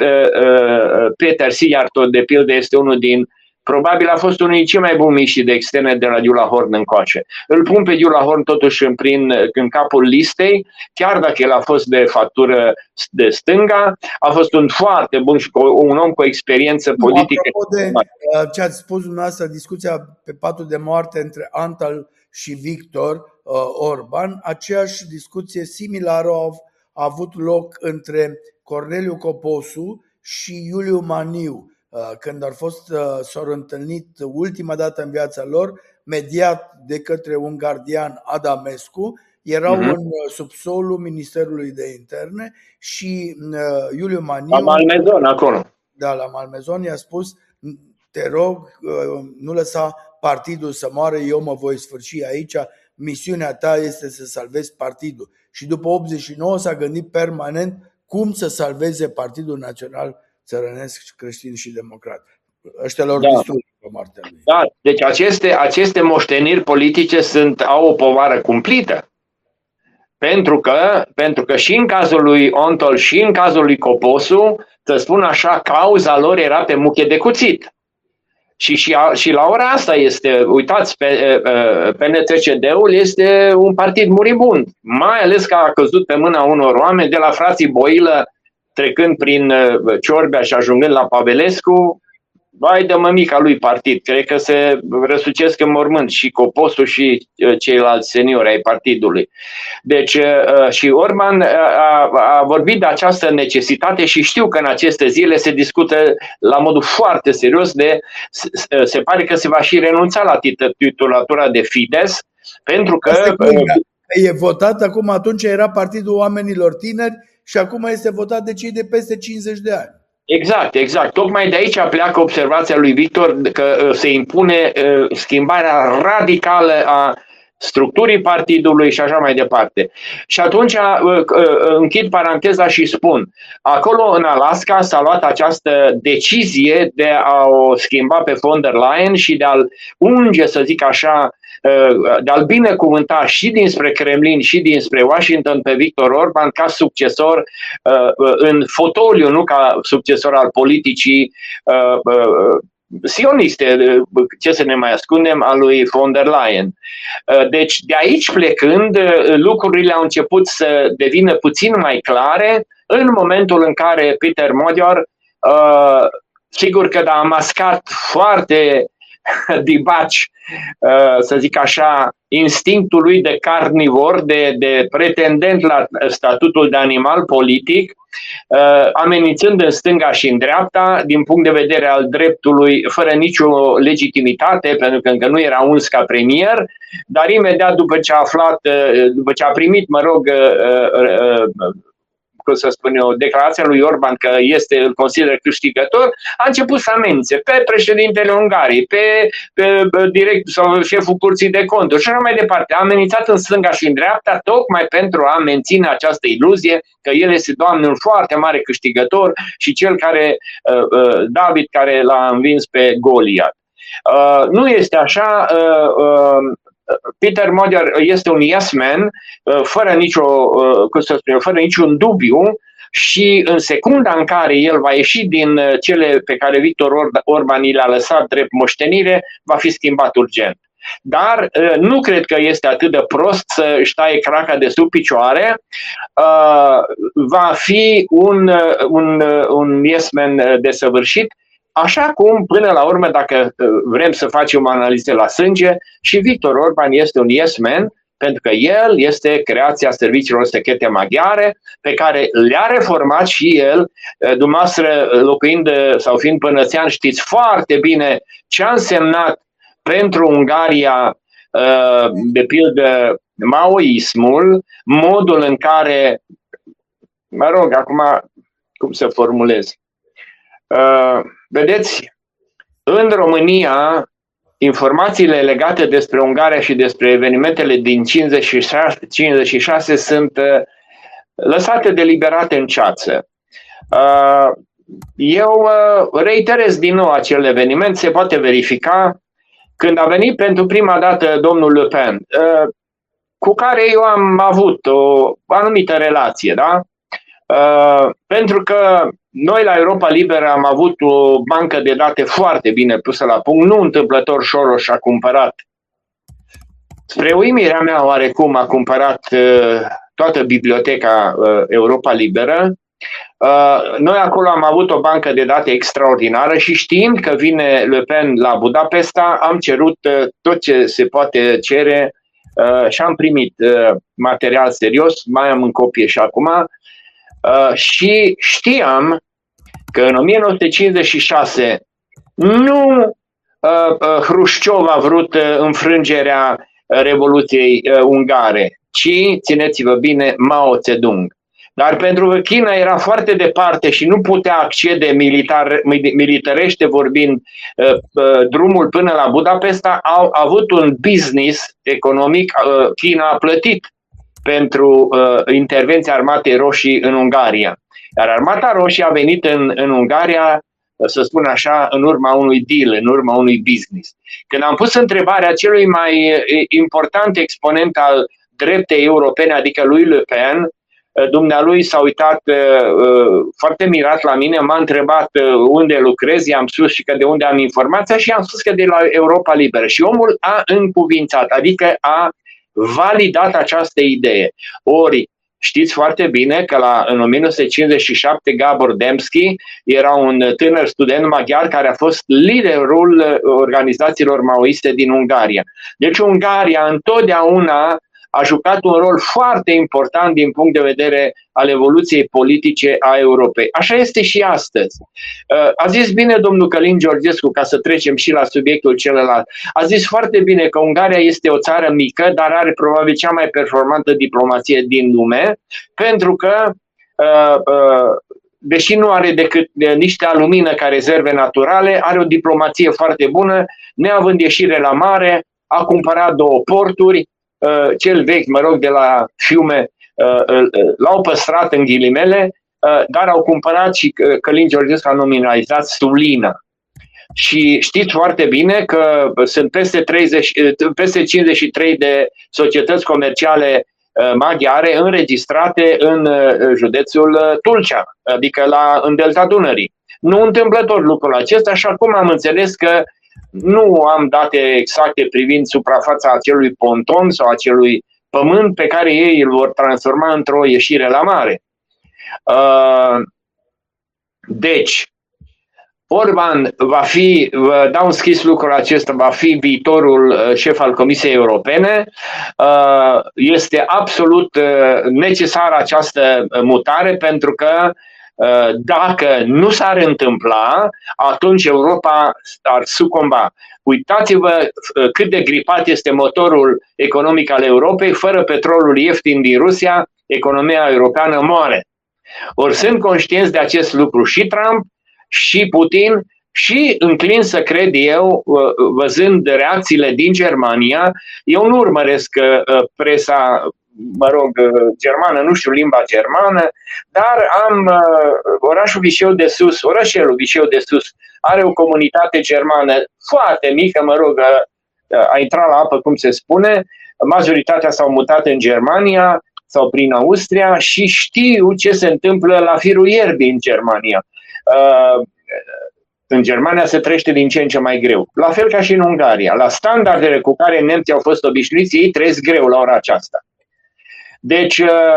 Peter Szijjártó, de pildă, este unul din, probabil a fost unul din cei mai buni miniștri de externe de la Gyula Horn încoace. Îl pun pe Gyula Horn totuși în, prin, în capul listei, chiar dacă el a fost de factură de stânga, a fost un foarte bun și un om cu experiență politică. Apropo de ce ați spus dumneavoastră, discuția pe patul de moarte între Antal și Victor uh, Orban, aceeași discuție similară a avut loc între Corneliu Coposu și Iuliu Maniu, când au fost, s-au întâlnit ultima dată în viața lor, mediat de către un gardian, Adamescu, erau uh-huh. în subsolul Ministerului de Interne și uh, Iuliu Maniu, la Malmezon, acolo. Da, la Malmezon, i-a spus, te rog, uh, nu lăsa partidul să moară, eu mă voi sfârși aici, misiunea ta este să salvezi partidul. Și după optzeci și nouă s-a gândit permanent cum să salveze Partidul Național Țărănesc, Creștin și Democrat. Ăștia lor da. destul pe moartea lui. Da, deci aceste, aceste moșteniri politice sunt, au o povară cumplită. Pentru că, pentru că și în cazul lui Antol și în cazul lui Coposu, să spun așa, cauza lor era pe muche de cuțit. Și, și, și la ora asta este, uitați, pe, P N C C D-ul este un partid muribund. Mai ales că a căzut pe mâna unor oameni de la frații Boilă, trecând prin Ciorbea și ajungând la Pavelescu, vai de mămica lui partid. Cred că se răsucesc în mormânt și Coposul și ceilalți seniori ai partidului. Deci și Orban a, a vorbit de această necesitate și știu că în aceste zile se discută la modul foarte serios de, se pare că se va și renunța la titulatura de Fidesz, pentru că... E votat acum, atunci era Partidul Oamenilor Tineri și acum este votat de cei de peste cincizeci de ani. Exact, exact. Tocmai de aici pleacă observația lui Victor că se impune schimbarea radicală a structurii partidului și așa mai departe. Și atunci închid paranteza și spun, acolo în Alaska s-a luat această decizie de a o schimba pe von der Leyen și de a-l unge, să zic așa, de a-l binecuvânta și dinspre Kremlin și dinspre Washington pe Victor Orban ca succesor în fotoliu, nu ca succesor al politicii sioniste, ce să ne mai ascundem, a lui von der Leyen. Deci de aici plecând, lucrurile au început să devină puțin mai clare în momentul în care Peter Modior, sigur că a mascat foarte dibaci, să zic așa, instinctul lui de carnivor, de, de pretendent la statutul de animal politic, amenințând în stânga și în dreapta, din punct de vedere al dreptului, fără nicio legitimitate, pentru că încă nu era uns ca premier, dar imediat după ce a aflat, după ce a primit, mă rog, cum să spun eu, declarația lui Orban că este, îl consideră câștigător, a început să amenințe pe președintele Ungariei, pe, pe direct sau șeful Curții de Conturi și așa mai departe. A amenințat în stânga și în dreapta tocmai pentru a menține această iluzie că el este, Doamne, un foarte mare câștigător și cel care, David, care l-a învins pe Goliat. Nu este așa. Peter Modior este un yes man, fără, nicio, cum să spun, fără niciun dubiu și în secunda în care el va ieși din cele pe care Victor Orban le-a lăsat drept moștenire, va fi schimbat urgent. Dar nu cred că este atât de prost să își taie craca de sub picioare. Va fi un, un, un yes man desăvârșit. Așa cum, până la urmă, dacă vrem să facem o analiză la sânge, și Victor Orban este un yes man, pentru că el este creația serviciilor secrete maghiare, pe care le-a reformat și el. Dumneavoastră, locuind sau fiind pănățean, știți foarte bine ce a însemnat pentru Ungaria, de pildă, maoismul, modul în care, mă rog, acum, cum să formulez, vedeți, în România, informațiile legate despre Ungaria și despre evenimentele din cincizeci și șase, cincizeci și șase sunt lăsate deliberate în ceață. Eu reiterez din nou acel eveniment, se poate verifica, când a venit pentru prima dată domnul Le Pen, cu care eu am avut o anumită relație, da? Pentru că noi la Europa Liberă am avut o bancă de date foarte bine pusă la punct, nu întâmplător Soros a cumpărat, spre uimirea mea oarecum, a cumpărat toată biblioteca Europa Liberă. Noi acolo am avut o bancă de date extraordinară și știind că vine Le Pen la Budapesta, am cerut tot ce se poate cere și am primit material serios, mai am în copie și acum, și știam că în o mie nouă sute cincizeci și șase nu Hrușciov a vrut înfrângerea Revoluției Ungare, ci, țineți-vă bine, Mao Zedong. Dar pentru că China era foarte departe și nu putea accede militar, militarește vorbind drumul până la Budapesta, au avut un business economic, China a plătit pentru intervenția Armatei Roșii în Ungaria. Iar Armata Roșie a venit în, în Ungaria, să spun așa, în urma unui deal, în urma unui business. Când am pus întrebarea celui mai important exponent al dreptei europene, adică lui Le Pen, dumnealui s-a uitat uh, foarte mirat la mine, m-a întrebat uh, unde lucrez, i-am spus și că de unde am informația și i-am spus că de la Europa Liberă. Și omul a încuvințat, adică a validat această idee. Ori știți foarte bine că la, în o mie nouă sute cincizeci și șapte Gabor Demski era un tânăr student maghiar care a fost liderul organizațiilor maoiste din Ungaria. Deci Ungaria întotdeauna a jucat un rol foarte important din punct de vedere al evoluției politice a Europei. Așa este și astăzi. A zis bine domnul Călin Georgescu, ca să trecem și la subiectul celălalt, a zis foarte bine că Ungaria este o țară mică, dar are probabil cea mai performantă diplomație din lume, pentru că, deși nu are decât niște alumină ca rezerve naturale, are o diplomație foarte bună, neavând ieșire la mare, a cumpărat două porturi, cel vechi, mă rog, de la Fiume, l-au păstrat în ghilimele, dar au cumpărat și Călin Georgescu a nominalizat Sulina. Și știți foarte bine că sunt peste, treizeci, peste cincizeci și trei de societăți comerciale maghiare înregistrate în județul Tulcea, adică la, în Delta Dunării. Nu întâmplător lucrul acesta și acum am înțeles că nu am date exacte privind suprafața acelui ponton sau acelui pământ pe care ei îl vor transforma într-o ieșire la mare. Deci, Orban va fi, vă dau un scris lucrul acesta, va fi viitorul șef al Comisiei Europene. Este absolut necesară această mutare pentru că dacă nu s-ar întâmpla, atunci Europa ar sucomba. Uitați-vă cât de gripat este motorul economic al Europei. Fără petrolul ieftin din Rusia, economia europeană moare. Ori sunt conștienți de acest lucru și Trump, și Putin, și înclin să cred eu, văzând reacțiile din Germania. Eu nu urmăresc presa, mă rog, germană, nu știu limba germană, dar am orașul Vișeu de Sus, orășelul Vișeu de Sus, are o comunitate germană foarte mică, mă rog, a intrat la apă, cum se spune, majoritatea s-au mutat în Germania sau prin Austria și știu ce se întâmplă la firul ierbii în Germania. În Germania se trăiește din ce în ce mai greu. La fel ca și în Ungaria. La standardele cu care nemții au fost obișnuiți, ei trăiesc greu la ora aceasta. Deci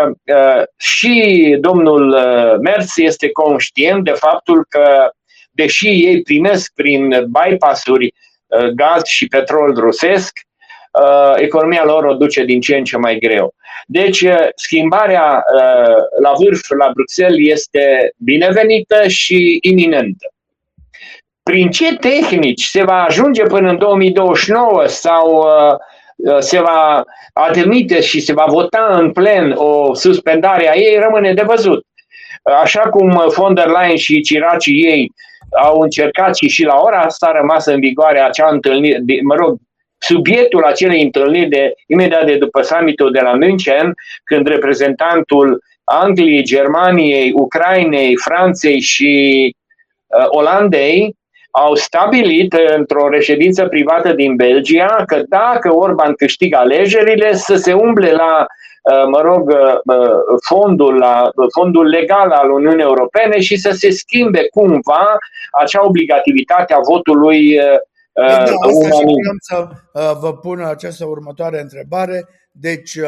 și domnul Merz este conștient de faptul că, deși ei primesc prin bypass-uri gaz și petrol rusesc, economia lor o duce din ce în ce mai greu. Deci schimbarea la vârf, la Bruxelles, este binevenită și iminentă. Prin ce tehnici se va ajunge până în două mii douăzeci și nouă sau se va admite și se va vota în plen o suspendare a ei, rămâne de văzut. Așa cum von der Leyen și ciracii ei au încercat și și la ora asta a rămas în vigoare acea întâlnire, de, mă rog, subiectul acelei întâlniri de, imediat de după summitul de la München, când reprezentantul Angliei, Germaniei, Ucrainei, Franței și uh, Olandei au stabilit într-o reședință privată din Belgia că dacă Orban câștigă alegerile, să se umble la, mă rog, fondul, la fondul legal al Uniunii Europene și să se schimbe cumva acea obligativitate a votului da, unanim. Să vă pun această următoare întrebare. Deci,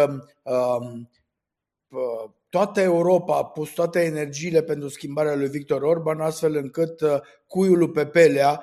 toată Europa a pus toate energiile pentru schimbarea lui Viktor Orban, astfel încât cuiul pe pelea,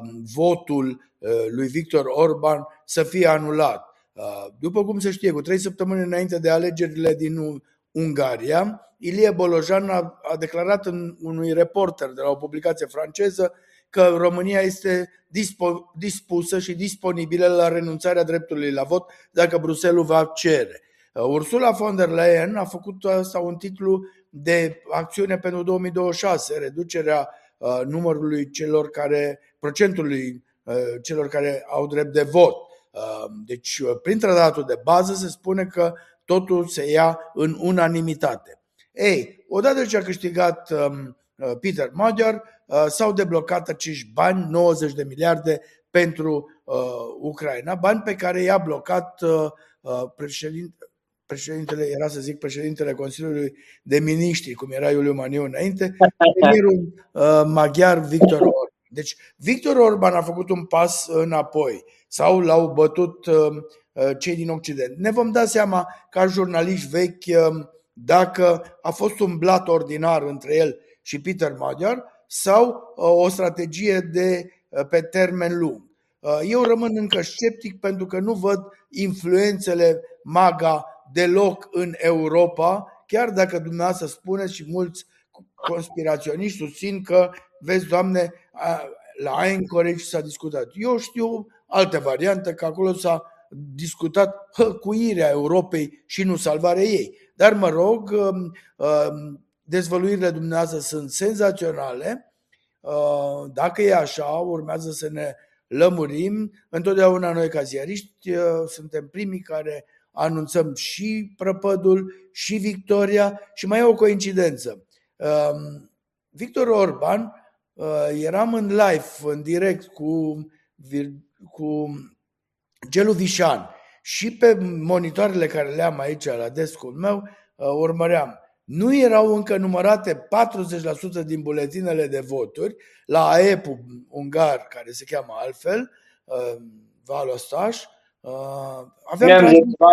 votul lui Viktor Orban, să fie anulat. După cum se știe, cu trei săptămâni înainte de alegerile din Ungaria, Ilie Bolojan a, a declarat în unui reporter de la o publicație franceză că România este dispo, dispusă și disponibilă la renunțarea dreptului la vot dacă Bruxelles va cere. Ursula von der Leyen a făcut asta un titlu de acțiune pentru două mii douăzeci și șase, reducerea uh, numărului celor care, procentului uh, celor care au drept de vot. Uh, deci, uh, prin tratatul de bază se spune că totul se ia în unanimitate. Ei, odată ce a câștigat um, uh, Peter Magyar, uh, s-au deblocat acești bani, nouăzeci de miliarde pentru uh, Ucraina, bani pe care i-a blocat uh, uh, președinte președintele, era să zic președintele Consiliului de Miniștri, cum era Iuliu Maniu înainte, premierul uh, maghiar Viktor Orban. Deci Viktor Orban a făcut un pas înapoi sau l-au bătut uh, cei din Occident. Ne vom da seama ca jurnaliști vechi uh, dacă a fost un blat ordinar între el și Peter Magyar sau uh, o strategie de, uh, pe termen lung. Uh, eu rămân încă sceptic pentru că nu văd influențele MAGA deloc în Europa, chiar dacă dumneavoastră spuneți și mulți conspiraționiști susțin că, vezi, Doamne, la Anchorage s-a discutat. Eu știu alte variante, că acolo s-a discutat hăcuirea Europei și nu salvarea ei. Dar mă rog, dezvăluirile dumneavoastră sunt senzaționale. Dacă e așa, urmează să ne lămurim. Întotdeauna noi ca ziariști suntem primii care anunțăm și prăpădul și victoria și mai e o coincidență. Viktor Orban, eram în live, în direct cu, cu Gelu Vișan și pe monitoarele care le am aici la descul meu urmăream. Nu erau încă numărate patruzeci la sută din buletinele de voturi la A E P-ul ungar, care se cheamă altfel, Választás. Aveam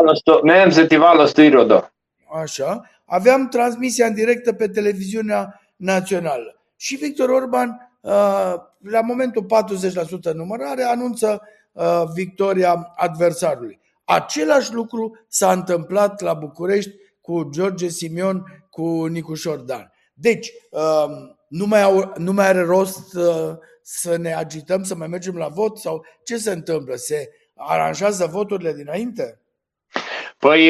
Așa, aveam transmisia în directă pe televiziunea națională. Și Viktor Orban, la momentul patruzeci la sută numărare, anunță victoria adversarului. Același lucru s-a întâmplat la București cu George Simion, cu Nicușor Dan. Deci, nu mai, au, nu mai are rost să ne agităm, să mai mergem la vot? Sau ce se întâmplă? Se aranjează voturile dinainte? Păi,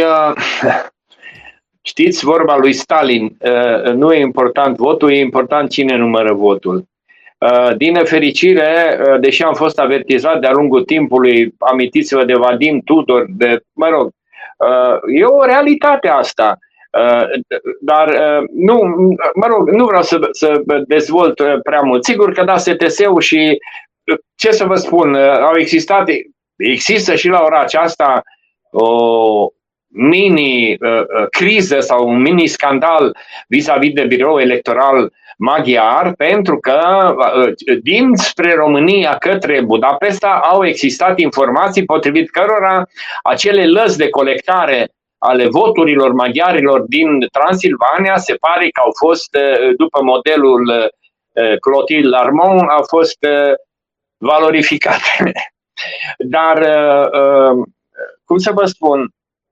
știți vorba lui Stalin, nu e important votul, e important cine numără votul. Din nefericire, deși am fost avertizat de-a lungul timpului, amintiți-vă de Vadim Tudor, de, mă rog, e o realitate asta. Dar nu, mă rog, nu vreau să, să dezvolt prea mult. Sigur că da, S T S-ul și, ce să vă spun, au existat, există și la ora aceasta o mini-criză sau un mini-scandal vis-a-vis de biroul electoral maghiar, pentru că dinspre România către Budapesta au existat informații potrivit cărora acele lăzi de colectare ale voturilor maghiarilor din Transilvania se pare că au fost, după modelul Clotilde Larmont, au fost valorificate. Dar cum să vă spun,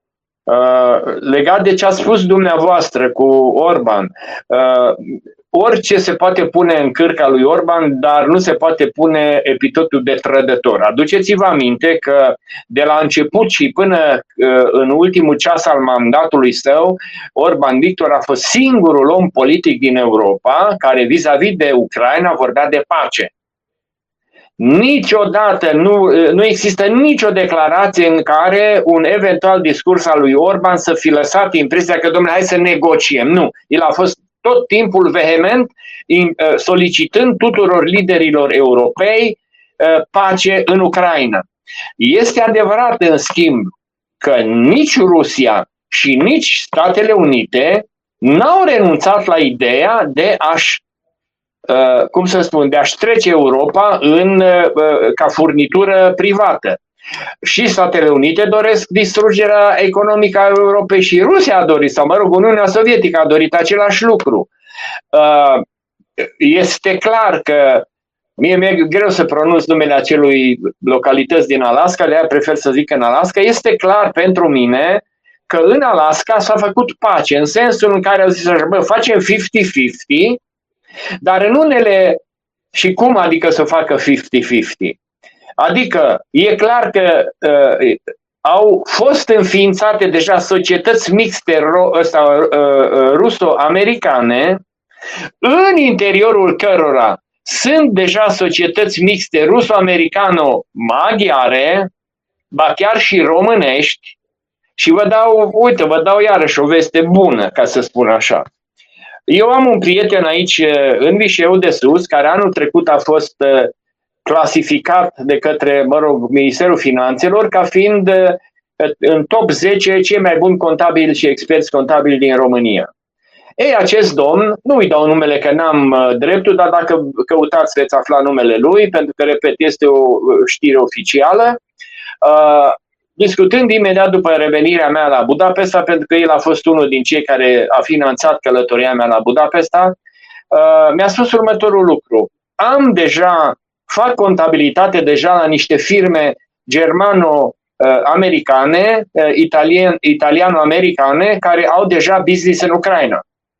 uh, legat de ce a spus dumneavoastră cu Orban, uh, orice se poate pune în cârca lui Orban, dar nu se poate pune epitetul de trădător. Aduceți-vă aminte că de la început și până uh, în ultimul ceas al mandatului său, Orban Victor a fost singurul om politic din Europa care vis-a-vis de Ucraina vorbea de pace. Niciodată nu, nu există nicio declarație în care un eventual discurs al lui Orban să fi lăsat impresia că, domnule, hai să negociem. Nu. El a fost tot timpul vehement solicitând tuturor liderilor europei pace în Ucraina. Este adevărat, în schimb, că nici Rusia și nici Statele Unite n-au renunțat la ideea de a-și Uh, cum să spun, de a-și trece Europa în, uh, ca furnitură privată. Și Statele Unite doresc distrugerea economică a Europei și Rusia a dorit, sau mă rog, Uniunea Sovietică a dorit același lucru. Uh, este clar că mie mi-e greu să pronunț numele acelui localități din Alaska, de aia prefer să zic în Alaska. Este clar pentru mine că în Alaska s-a făcut pace, în sensul în care au zis, bă, facem cincizeci cincizeci, dar în unele, și cum adică să facă cincizeci cincizeci? Adică e clar că uh, au fost înființate deja societăți mixte ro- ăsta, uh, ruso-americane, în interiorul cărora sunt deja societăți mixte ruso-americano-maghiare, ba chiar și românești, și vă dau, uite, vă dau iarăși o veste bună, ca să spun așa. Eu am un prieten aici în Vișeu de Sus, care anul trecut a fost clasificat de către, mă rog, Ministerul Finanțelor ca fiind în top zece cei mai buni contabili și experți contabili din România. Ei, acest domn, nu îi dau numele că n-am dreptul, dar dacă căutați veți afla numele lui, pentru că, repet, este o știre oficială. Discutând imediat după revenirea mea la Budapesta, pentru că el a fost unul din cei care a finanțat călătoria mea la Budapesta, uh, mi-a spus următorul lucru. Am deja, fac contabilitate deja la niște firme germano-americane, uh, italien, italiano-americane, care au deja business în Ucraina.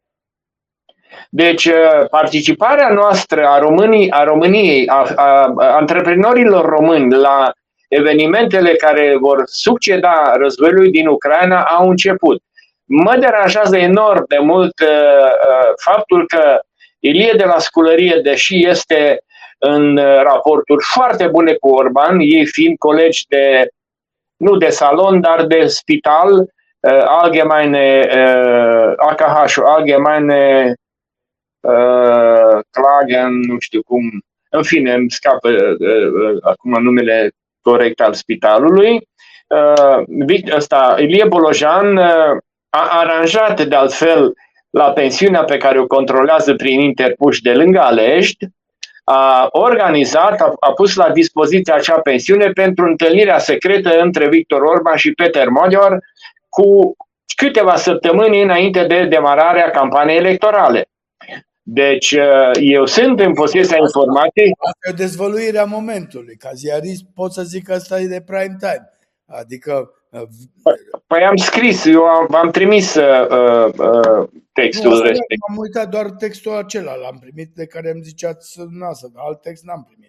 Deci, uh, participarea noastră a, Românii, a României, a, a, a antreprenorilor români la evenimentele care vor succeda războiului din Ucraina au început. Mă deranjează enorm de mult uh, faptul că Ilie de la Sculărie, deși este în raporturi foarte bune cu Orban, ei fiind colegi de, nu de salon, dar de spital, uh, Allgemeine, uh, A K H, Allgemeine uh, Klagen, nu știu cum, în fine, îmi scapă uh, uh, acum numele corect al spitalului. Ăsta, Ilie Bolojan a aranjat de altfel la pensiunea pe care o controlează prin interpuși de lângă Alești, a organizat, a, a pus la dispoziție acea pensiune pentru întâlnirea secretă între Victor Orban și Peter Magyar cu câteva săptămâni înainte de demararea campaniei electorale. Deci, eu sunt în posesia informației. Asta e o dezvăluire a momentului. Ca ziarist pot să zic că asta e de prime time. Adică... Păi am scris, eu am, v-am trimis uh, uh, textul nu, respectiv. Am uitat doar textul acela, l-am primit de care îmi ziceați dumneavoastră, dar alt text n-am primit.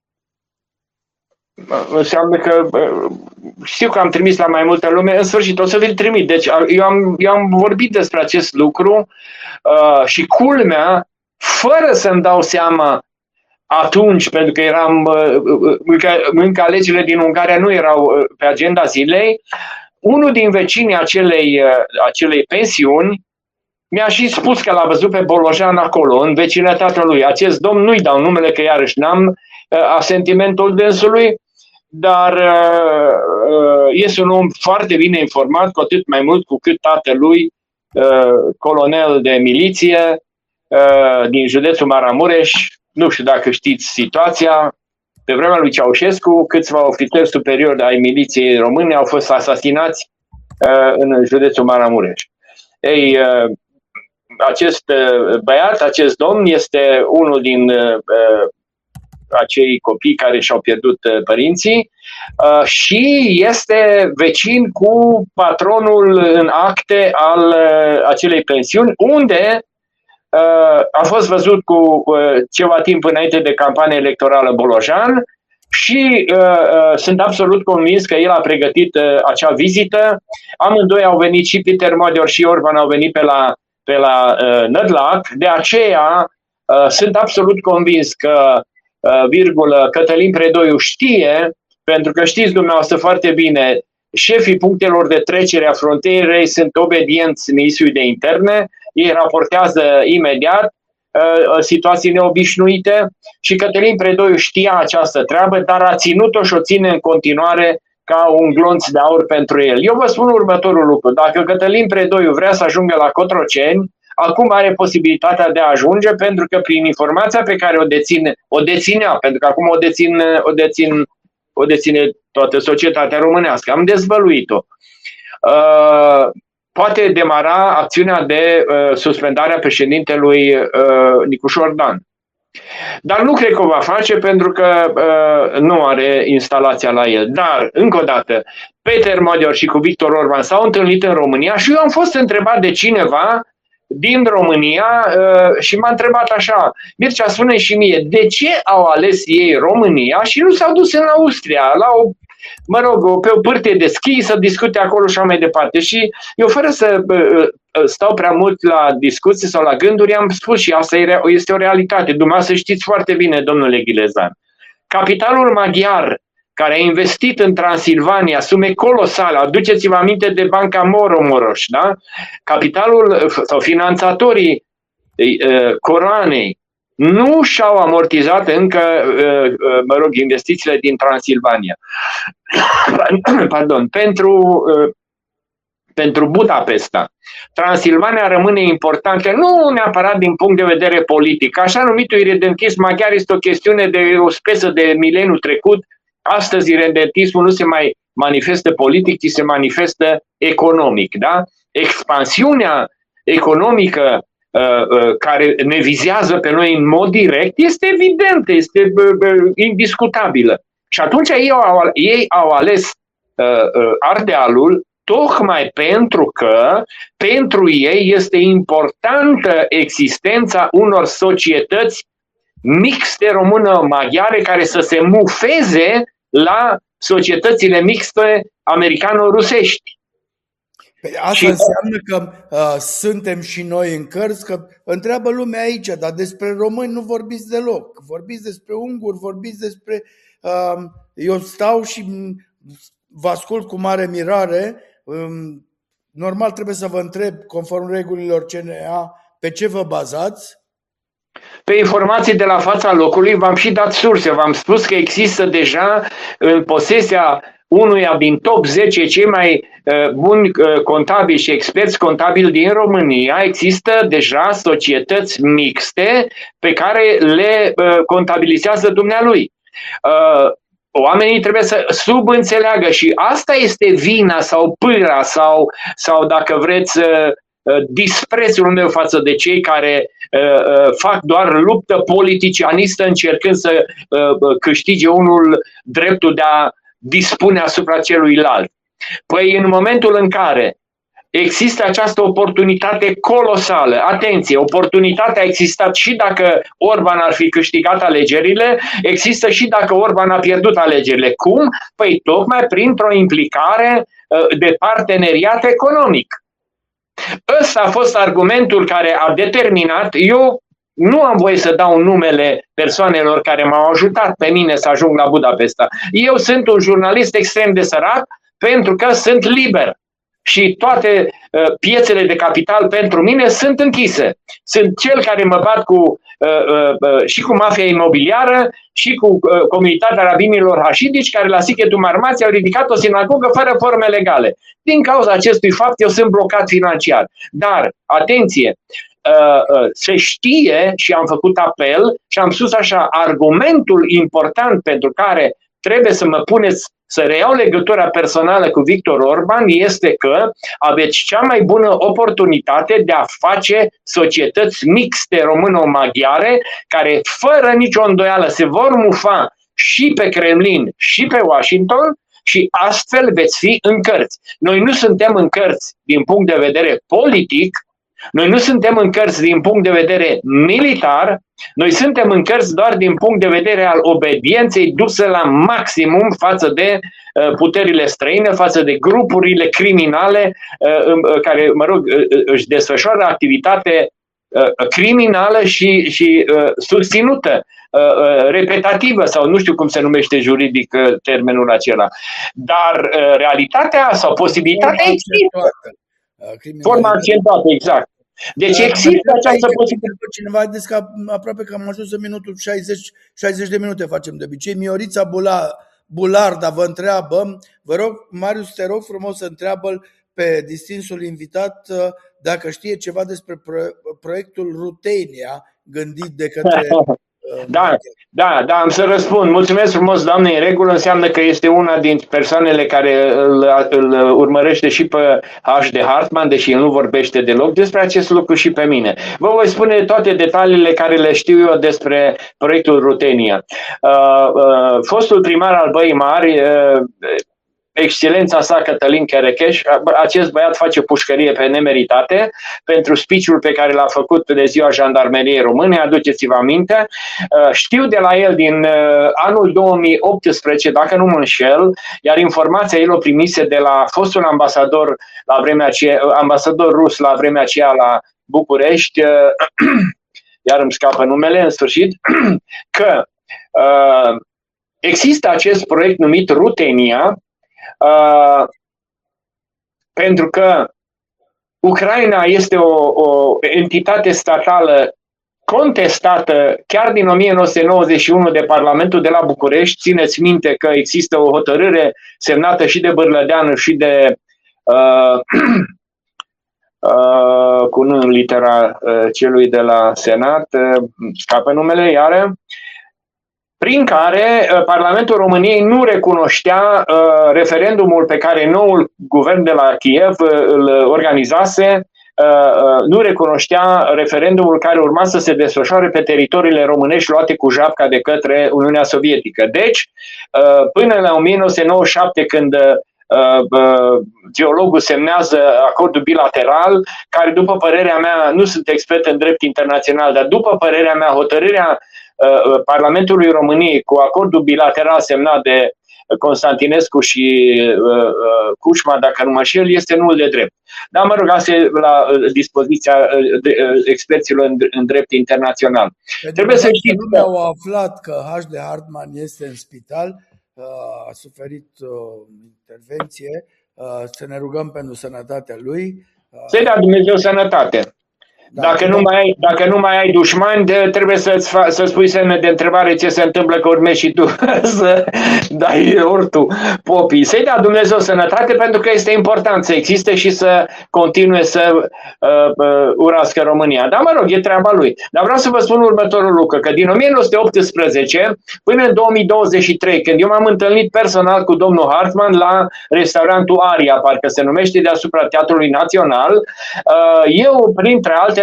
Înseamnă că știu că am trimis la mai multă lume, în sfârșit o să vi-l trimit. Deci eu am, eu am vorbit despre acest lucru uh, și culmea, fără să-mi dau seama atunci, pentru că eram uh, încă, încă alegerile din Ungaria nu erau uh, pe agenda zilei, unul din vecinii acelei, uh, acelei pensiuni mi-a și spus că l-a văzut pe Bolojan acolo, în vecinătatea lui. Acest domn, nu-i dau numele că iarăși n-am uh, asentimentul dânsului, dar uh, este un om foarte bine informat, cu atât mai mult cu cât tatălui, uh, colonel de miliție uh, din județul Maramureș. Nu știu dacă știți situația, pe vremea lui Ceaușescu, câțiva ofițeri superiori ai miliției române au fost asasinați uh, în județul Maramureș. Ei, uh, acest uh, băiat, acest domn, este unul din uh, acei copii care și-au pierdut părinții și este vecin cu patronul în acte al acelei pensiuni, unde a fost văzut cu ceva timp înainte de campania electorală Bolojan și uh, sunt absolut convins că el a pregătit uh, acea vizită. Amândoi au venit, și Peter Modior și Orban au venit pe la, pe la uh, Nădlac, de aceea uh, sunt absolut convins că uh, virgulă, Cătălin Predoiu știe, pentru că știți dumneavoastră foarte bine, șefii punctelor de trecere a frontierei sunt obedienți Ministrului de Interne, ei raportează imediat uh, situații neobișnuite și Cătălin Predoiu știa această treabă, dar a ținut-o și o ține în continuare ca un glonț de aur pentru el. Eu vă spun următorul lucru: dacă Cătălin Predoiu vrea să ajungă la Cotroceni, acum are posibilitatea de a ajunge, pentru că prin informația pe care o deține, o deținea, pentru că acum o dețin, o dețin, o deține toată societatea românească, am dezvăluit-o. Uh, poate demara acțiunea de uh, suspendare a președintelui uh, Nicușor Dan. Dar nu cred că o va face, pentru că uh, nu are instalația la el. Dar, încă o dată, Peter Modior și cu Victor Orban s-au întâlnit în România și eu am fost întrebat de cineva din România uh, și m-a întrebat așa: Mircea, spune și mie, de ce au ales ei România și nu s-au dus în Austria, la o, mă rog, pe o pârtie de schi, să discute acolo și așa mai departe. Și eu, fără să uh, stau prea mult la discuții sau la gânduri, am spus și asta este o realitate. Dumneavoastră știți foarte bine, domnule Ghilezan, capitalul maghiar care a investit în Transilvania sume colosale, aduceți-vă aminte de Banca Moro-Moroș, da? Capitalul sau finanțatorii uh, coroanei nu și-au amortizat încă, uh, mă rog, investițiile din Transilvania. Pardon, pentru, uh, pentru Budapesta. Transilvania rămâne importantă, nu neapărat din punct de vedere politic. Așa numitul iredentism maghiar este o chestiune de o speță de mileniul trecut. Astăzi iredentismul nu se mai manifestă politic, ci se manifestă economic. Da? Expansiunea economică uh, uh, care ne vizează pe noi în mod direct este evidentă, este uh, uh, indiscutabilă. Și atunci ei au, ei au ales uh, uh, Ardealul tocmai pentru că pentru ei este importantă existența unor societăți mixte română-maghiare care să se mufeze la societățile mixte americano-rusești. Păi asta și înseamnă că uh, suntem și noi în cărți, că întreabă lumea aici, dar despre români nu vorbiți deloc. Vorbiți despre unguri, vorbiți despre... Uh, eu stau și vă ascult cu mare mirare. Um, normal trebuie să vă întreb, conform regulilor C N A, pe ce vă bazați? Pe informații de la fața locului. V-am și dat surse, v-am spus că există deja în posesia unuia din top zece cei mai uh, buni uh, contabili și experți contabili din România, există deja societăți mixte pe care le uh, contabilizează dumnealui. Uh, Oamenii trebuie să subînțeleagă și asta este vina sau pâra sau, sau dacă vreți, disprețul meu față de cei care uh, fac doar luptă politicianistă încercând să uh, câștige unul dreptul de a dispune asupra celuilalt. Păi în momentul în care există această oportunitate colosală, atenție, oportunitatea a existat și dacă Orban ar fi câștigat alegerile, există și dacă Orban a pierdut alegerile. Cum? Păi tocmai printr-o implicare uh, de parteneriat economic. Ăsta a fost argumentul care a determinat, eu nu am voie să dau numele persoanelor care m-au ajutat pe mine să ajung la Budapesta. Eu sunt un jurnalist extrem de sărac pentru că sunt liber și toate uh, piețele de capital pentru mine sunt închise. Sunt cel care mă bat cu, uh, uh, și cu mafia imobiliară și cu uh, comunitatea rabinilor hașidici care la Sighetul Marmației au ridicat o sinagogă fără forme legale. Din cauza acestui fapt eu sunt blocat financiar. Dar, atenție, uh, uh, se știe și am făcut apel și am spus așa, argumentul important pentru care trebuie să mă puneți să reiau legătura personală cu Victor Orban este că aveți cea mai bună oportunitate de a face societăți mixte româno-maghiare care fără nicio îndoială se vor mufa și pe Kremlin și pe Washington și astfel veți fi în cărți. Noi nu suntem în cărți din punct de vedere politic, noi nu suntem în cărți din punct de vedere militar, noi suntem în cărți doar din punct de vedere al obedienței dusă la maximum față de uh, puterile străine, față de grupurile criminale uh, care, mă rog, uh, își desfășoară activitate uh, criminală și, și uh, susținută, uh, uh, repetativă, sau nu știu cum se numește juridic uh, termenul acela. Dar uh, realitatea sau posibilitatea există. Forma accentuată, exact. Deci există această posibilitate. Cineva a zis că aproape că am ajuns în minutul șaizeci, șaizeci de minute facem de obicei. Miorița Bularda vă întreabă, vă rog, Marius, te rog frumos să întreabă pe distinsul invitat dacă știe ceva despre proiectul Rutenia gândit de către... Da, da, da, am să răspund. Mulțumesc frumos, doamne, în regulă înseamnă că este una din persoanele care îl, îl urmărește și pe H D Hartman, deși el nu vorbește deloc despre acest lucru și pe mine. Vă voi spune toate detaliile care le știu eu despre proiectul Rutenia. Uh, uh, fostul primar al Băii Mari, uh, excelența sa Cătălin Cherecheș, acest băiat face pușcărie pe nemeritate pentru speech-ul pe care l-a făcut de ziua Jandarmeriei Române, aduceți-vă aminte. Știu de la el din anul două mii optsprezece, dacă nu mă înșel, iar informația el o primise de la fostul ambasador, la vremea aceea, ambasador rus la vremea aceea la București, iar îmi scapă numele în sfârșit, că există acest proiect numit Rutenia, Uh, pentru că Ucraina este o, o entitate statală contestată chiar din o mie nouă sute nouăzeci și unu de Parlamentul de la București. Țineți minte că există o hotărâre semnată și de Bârlădeanu și de uh, uh, cu nu în litera uh, celui de la Senat, uh, scapă numele iară, prin care uh, Parlamentul României nu recunoștea uh, referendumul pe care noul guvern de la Kiev uh, îl organizase, uh, uh, nu recunoștea referendumul care urma să se desfășoare pe teritoriile românești luate cu japca de către Uniunea Sovietică. Deci, uh, până la o mie nouă sute nouăzeci și șapte, când uh, uh, geologul semnează acordul bilateral, care, după părerea mea, nu sunt expert în drept internațional, dar după părerea mea, hotărârea Parlamentului României cu acordul bilateral semnat de Constantinescu și uh, Cușma, dacă nu mă înșel, este nul de drept. Dar mă rog, asta e la dispoziția de, uh, experților în, în drept internațional. Pentru Trebuie să știți că lumea au aflat că H D Hartman este în spital, uh, a suferit uh, intervenție, uh, să ne rugăm pentru sănătatea lui. Uh, Să-i dea Dumnezeu sănătate. Dacă nu, mai ai, dacă nu mai ai dușmani, de, trebuie să-ți, fa, să-ți pui semne de întrebare ce se întâmplă, că urmezi și tu să dai ortul popii. Să-i dea Dumnezeu sănătate, pentru că este important să existe și să continue să uh, uh, urască România. Dar mă rog, e treaba lui. Dar vreau să vă spun următorul lucru, că din o mie nouă sute optsprezece până în două mii douăzeci și trei, când eu m-am întâlnit personal cu domnul Hartman la restaurantul Aria, parcă se numește, deasupra Teatrului Național, uh, eu, printre alte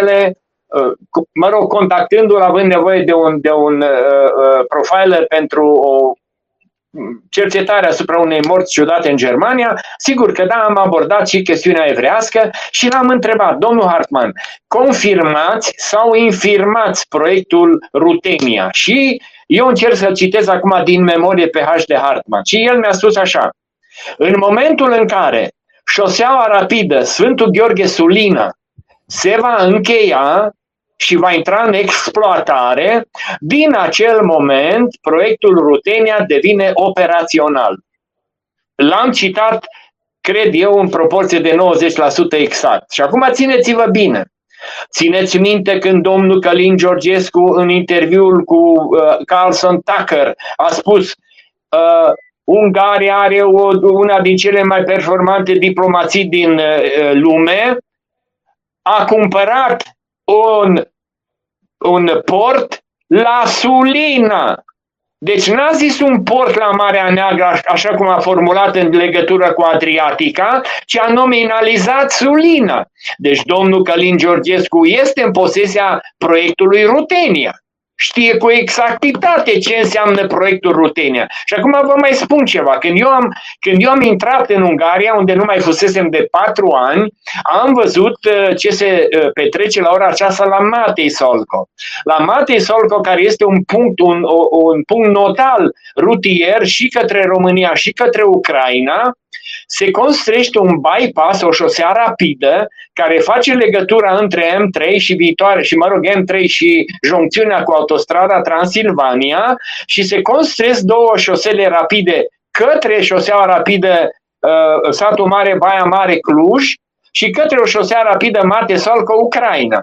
mă rog, contactându-l, având nevoie de un, de un uh, profiler pentru o cercetare asupra unei morți ciudate în Germania, sigur că da, am abordat și chestiunea evrească și l-am întrebat, domnul Hartman, confirmați sau infirmați proiectul Rutenia? Și eu încerc să-l citez acum din memorie pe H D Hartman și el mi-a spus așa: în momentul în care șoseaua rapidă Sfântul Gheorghe Sulina se va încheia și va intra în exploatare, din acel moment proiectul Rutenia devine operațional. L-am citat, cred eu, în proporție de nouăzeci la sută exact. Și acum țineți-vă bine. Țineți minte când domnul Călin Georgescu, în interviul cu uh, Carlson Tucker, a spus uh, Ungaria are o, una din cele mai performante diplomații din uh, lume, a cumpărat un, un port la Sulina. Deci n-a zis un port la Marea Neagră, așa cum a formulat în legătură cu Adriatica, ci a nominalizat Sulina. Deci domnul Călin Georgescu este în posesia proiectului Rutenia. Știe cu exactitate ce înseamnă proiectul Rutenia. Și acum vă mai spun ceva. Când eu am, când eu am intrat în Ungaria, unde nu mai fusesem de patru ani, am văzut ce se petrece la ora aceasta la Matei Solco. La Matei Solco, care este un punct, un, un punct nodal rutier și către România și către Ucraina, se construiește un bypass, o șosea rapidă, care face legătura între M trei și viitoare, și mă rog, M trei și joncțiunea cu autostrada Transilvania, și se construiesc două șosele rapide către șoseaua rapidă uh, Satul Mare, Baia Mare, Cluj, și către o șosea rapidă Matei Solco, Ucraina.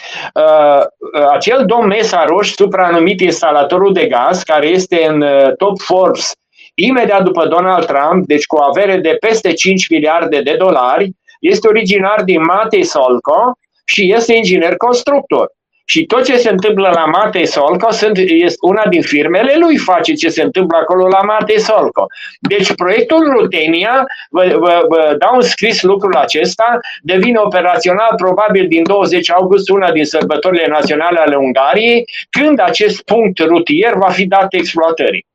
Uh, acel domn Mesaroș, supranumit instalatorul de gaz, care este în uh, top Forbes imediat după Donald Trump, deci cu o avere de peste cinci miliarde de dolari, este originar din Matei Solco și este inginer constructor. Și tot ce se întâmplă la Matei Solco, sunt, este una din firmele lui face ce se întâmplă acolo la Matei Solco. Deci proiectul Rutenia, vă, vă, vă dau un scris lucrul acesta, devine operațional probabil din douăzeci august, una din sărbătorile naționale ale Ungariei, când acest punct rutier va fi dat exploatării.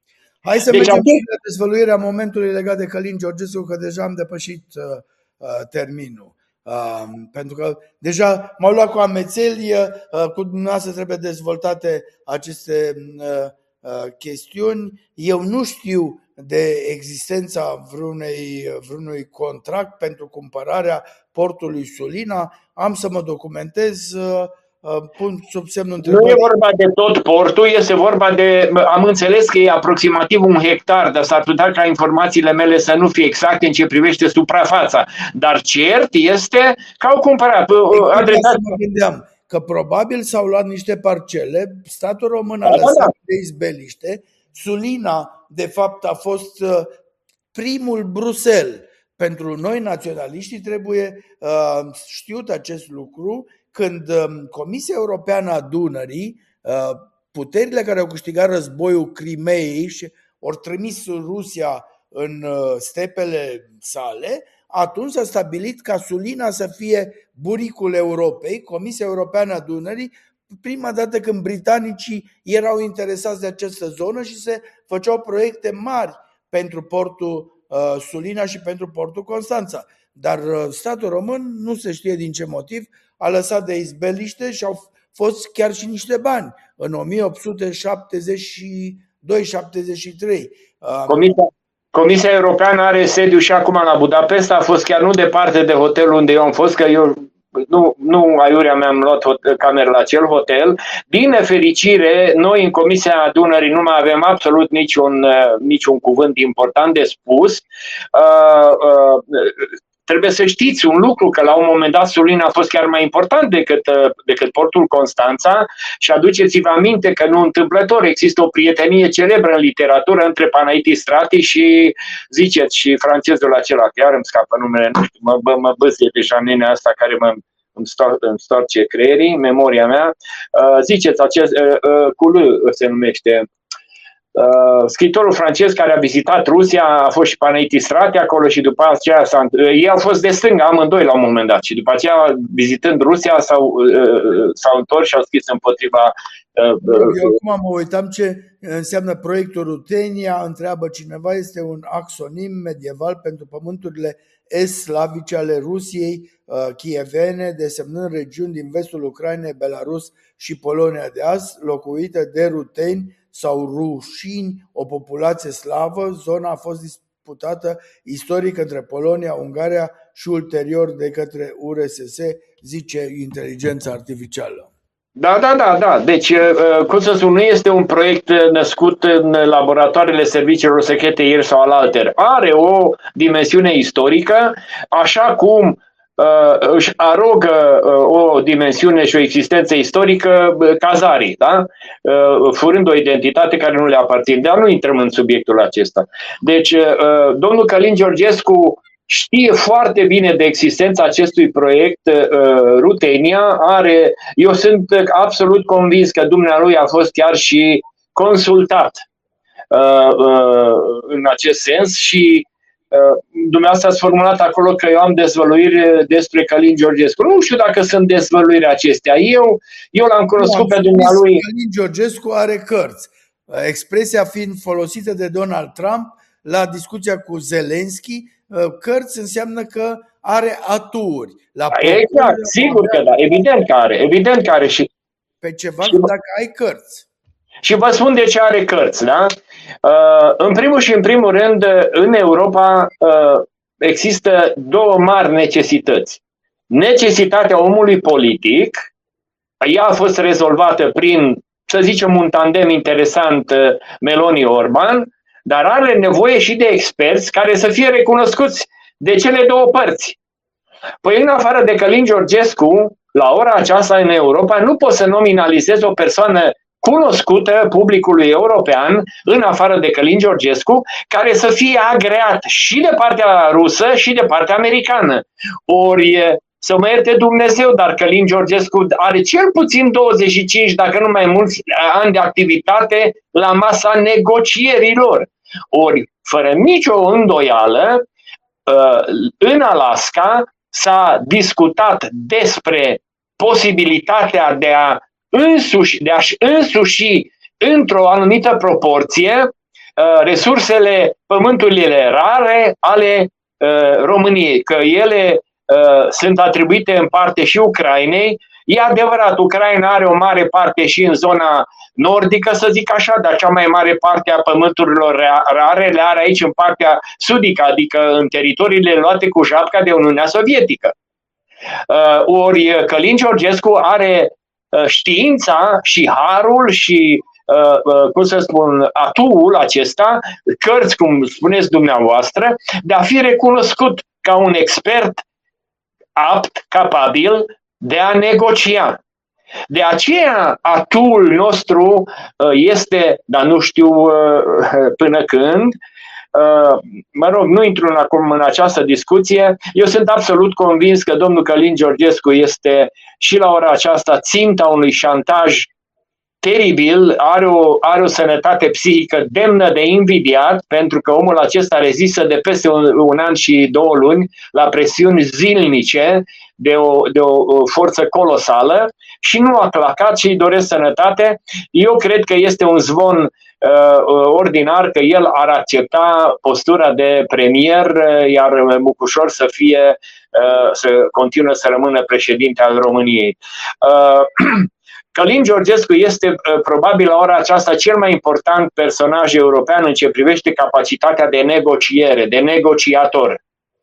Hai să deci mergem am... la dezvăluirea momentului legat de Călin Georgescu, că deja am depășit uh, uh, terminul. Uh, pentru că deja m-au luat cu amețeli, uh, cu dumneavoastră trebuie dezvoltate aceste uh, uh, chestiuni. Eu nu știu de existența vreunei, vreunui contract pentru cumpărarea portului Sulina. Am să mă documentez. Uh, Pun sub semnul întrebării. Nu e vorba de tot portul, este vorba de, am înțeles că e aproximativ un hectar, dar s-ar putea ca informațiile mele să nu fie exacte în ce privește suprafața. Dar cert este că au cumpărat. Adresat... Mă gândeam că probabil s-au luat niște parcele, statul român a lăsat da, da. de izbeliște. Sulina, de fapt, a fost primul Bruxelles. Pentru noi, naționaliștii, trebuie uh, știut acest lucru. Când Comisia Europeană a Dunării, puterile care au câștigat războiul Crimeei și au trimis Rusia în stepele sale, atunci s-a stabilit ca Sulina să fie buricul Europei, Comisia Europeană a Dunării, prima dată când britanicii erau interesați de această zonă și se făceau proiecte mari pentru portul Sulina și pentru portul Constanța. Dar statul român, nu se știe din ce motiv, a lăsat de izbeliște și au fost chiar și niște bani în o mie opt sute șaptezeci și doi șaptezeci și trei. Comisia, Comisia Europeană are sediu și acum la Budapesta, a fost chiar nu departe de hotelul unde eu am fost, că eu nu, nu aiurea mi-am luat cameră la acel hotel. Din nefericire, noi în Comisia Dunării nu mai avem absolut niciun, niciun cuvânt important de spus. Uh, uh, Trebuie să știți un lucru, că la un moment dat Sulina a fost chiar mai important decât, decât portul Constanța și aduceți-vă aminte că nu întâmplător există o prietenie celebră în literatură între Panaiti Strati și, ziceți, și francezul acela, chiar îmi scapă numele, nu știu, mă, mă băzie deja nenea asta care mă îmi, stor, îmi storce creierii, memoria mea. Uh, ziceți, acest, uh, uh, Culu se numește. Uh, scriitorul francez care a vizitat Rusia, a fost și Panaiti Strati acolo și după aceea s-a, uh, ei au fost de stânga amândoi la un moment dat și după aceea, vizitând Rusia, s-au, uh, s-au întors și au scris împotriva. Uh, uh, Eu acum mă uitam ce înseamnă proiectul Rutenia, întreabă cineva, este un axonim medieval pentru pământurile est-slavice ale Rusiei, uh, chievene, desemnând regiuni din vestul Ucrainei, Belarus și Polonia de azi, locuite de ruteni sau rușini, o populație slavă. Zona a fost disputată istoric între Polonia, Ungaria și ulterior de către U R S S, zice inteligența artificială. Da, da, da, da. Deci, cum să spun, nu este un proiect născut în laboratoarele serviciilor secrete ieri sau alaltări. Are o dimensiune istorică, așa cum Uh, își arogă uh, o dimensiune și o existență istorică uh, cazarii, da? uh, furând o identitate care nu le aparține. Dar nu intrăm în subiectul acesta. Deci, uh, domnul Călin Georgescu știe foarte bine de existența acestui proiect uh, Rutenia. Are, eu sunt absolut convins că dumnealui a fost chiar și consultat în acest sens și dumneavoastră ați formulat acolo că eu am dezvăluiri despre Călin Georgescu. Nu știu dacă sunt dezvăluiri acestea. Eu, eu l-am cunoscut pe dumnealui. Călin Georgescu are cărți. Expresia fiind folosită de Donald Trump la discuția cu Zelensky, cărți înseamnă că are aturi. La exact, sigur că da, evident că are, evident că are și pe ceva și dacă ai cărți. Și vă spun de ce are cărți, da? În primul și în primul rând, în Europa există două mari necesități. Necesitatea omului politic, ea a fost rezolvată prin, să zicem, un tandem interesant Meloni-Orban, dar are nevoie și de experți care să fie recunoscuți de cele două părți. Păi în afară de Călin Georgescu, la ora aceasta în Europa, nu poți să nominalizezi o persoană cunoscută publicului european, în afară de Călin Georgescu, care să fie agreat și de partea rusă și de partea americană. Ori, să mă ierte Dumnezeu, dar Călin Georgescu are cel puțin douăzeci și cinci, dacă nu mai mulți, ani de activitate la masa negocierilor. Ori, fără nicio îndoială, în Alaska s-a discutat despre posibilitatea de a însuși, de a-și însuși într-o anumită proporție resursele, pământurile rare ale României, că ele sunt atribuite în parte și Ucrainei. E adevărat, Ucraina are o mare parte și în zona nordică, să zic așa, dar cea mai mare parte a pământurilor rare le are aici în partea sudică, adică în teritoriile luate cu japca de Uniunea Sovietică. Ori Călin Georgescu are știința și harul și, cum să spun, atuul acesta, cărți, cum spuneți dumneavoastră, de a fi recunoscut ca un expert apt, capabil de a negocia. De aceea atul nostru este, dar nu știu până când, mă rog, nu intru acum în această discuție, eu sunt absolut convins că domnul Călin Georgescu este și la ora aceasta ținta unui șantaj teribil, are o, are o sănătate psihică demnă de invidiat, pentru că omul acesta rezistă de peste un, un an și două luni la presiuni zilnice de o, de o forță colosală și nu a clacat și îi doresc sănătate. Eu cred că este un zvon uh, ordinar că el ar accepta postura de premier, iar Mucușor să fie, uh, să continue să rămână președinte al României. Uh, Călin Georgescu este probabil la ora aceasta cel mai important personaj european în ce privește capacitatea de negociere, de negociator.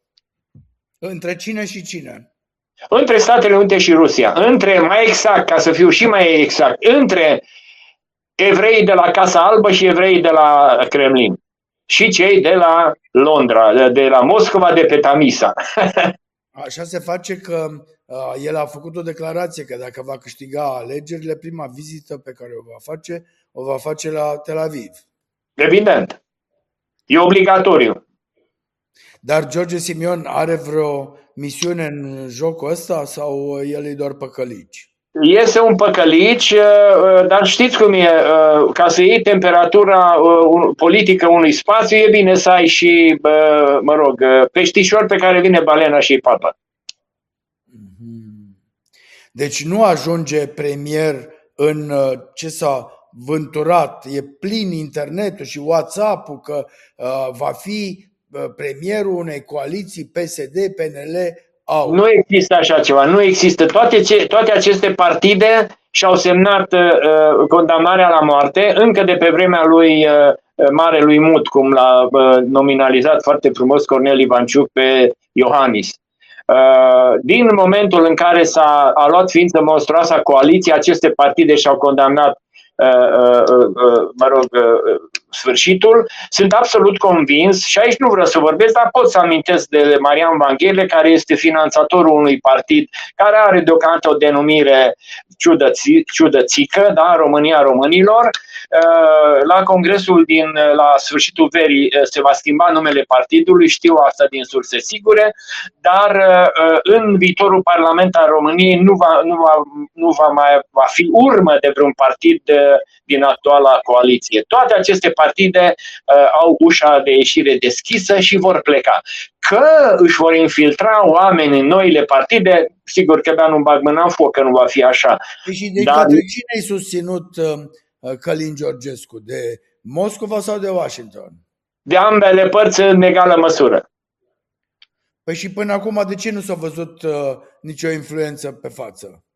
Între cine și cine? Între Statele Unite și Rusia. Între, mai exact, ca să fiu și mai exact, între evreii de la Casa Albă și evreii de la Kremlin. Și cei de la Londra, de la Moscova, de pe Tamisa. Așa se face că uh, el a făcut o declarație că dacă va câștiga alegerile, prima vizită pe care o va face, o va face la Tel Aviv. Evident. E obligatoriu. Dar George Simion are vreo misiune în jocul ăsta sau el e doar păcălici? Este un păcălici, dar știți cum e, ca să iei temperatura politică unui spațiu, e bine să ai și, mă rog, peștișor pe care vine balena și îi papă. Deci nu ajunge premier în ce s-a vânturat, e plin internetul și WhatsApp-ul că va fi premierul unei coaliții P S D, P N L, A U. Nu există așa ceva, nu există. Toate, ce, toate aceste partide și-au semnat uh, condamnarea la moarte încă de pe vremea lui uh, Marelui Mut, cum l-a uh, nominalizat foarte frumos Cornel Ivanciuc pe Iohannis. Uh, din momentul în care s-a a luat ființă monstruoasa coaliție, aceste partide și-au condamnat uh, uh, uh, mă rog, uh, sfârșitul. Sunt absolut convins, și aici nu vreau să vorbesc, dar pot să amintesc de Marian Vanghele, care este finanțatorul unui partid care are deocamdată o denumire ciudăți, ciudățică, da, România Românilor, la congresul din la sfârșitul verii se va schimba numele partidului, știu asta din surse sigure, dar în viitorul parlament al României nu va, nu va, nu va mai va fi urmă de vreun partid din actuala coaliție. Toate aceste partide au ușa de ieșire deschisă și vor pleca. Că își vor infiltra oameni în noile partide, sigur că abia nu bag mâna în foc că nu va fi așa. Și de Dar... către cine ai susținut Călin Georgescu? De Moscova sau de Washington? De ambele părți în egală măsură. Păi și până acum de ce nu s-a văzut uh, nicio influență pe față?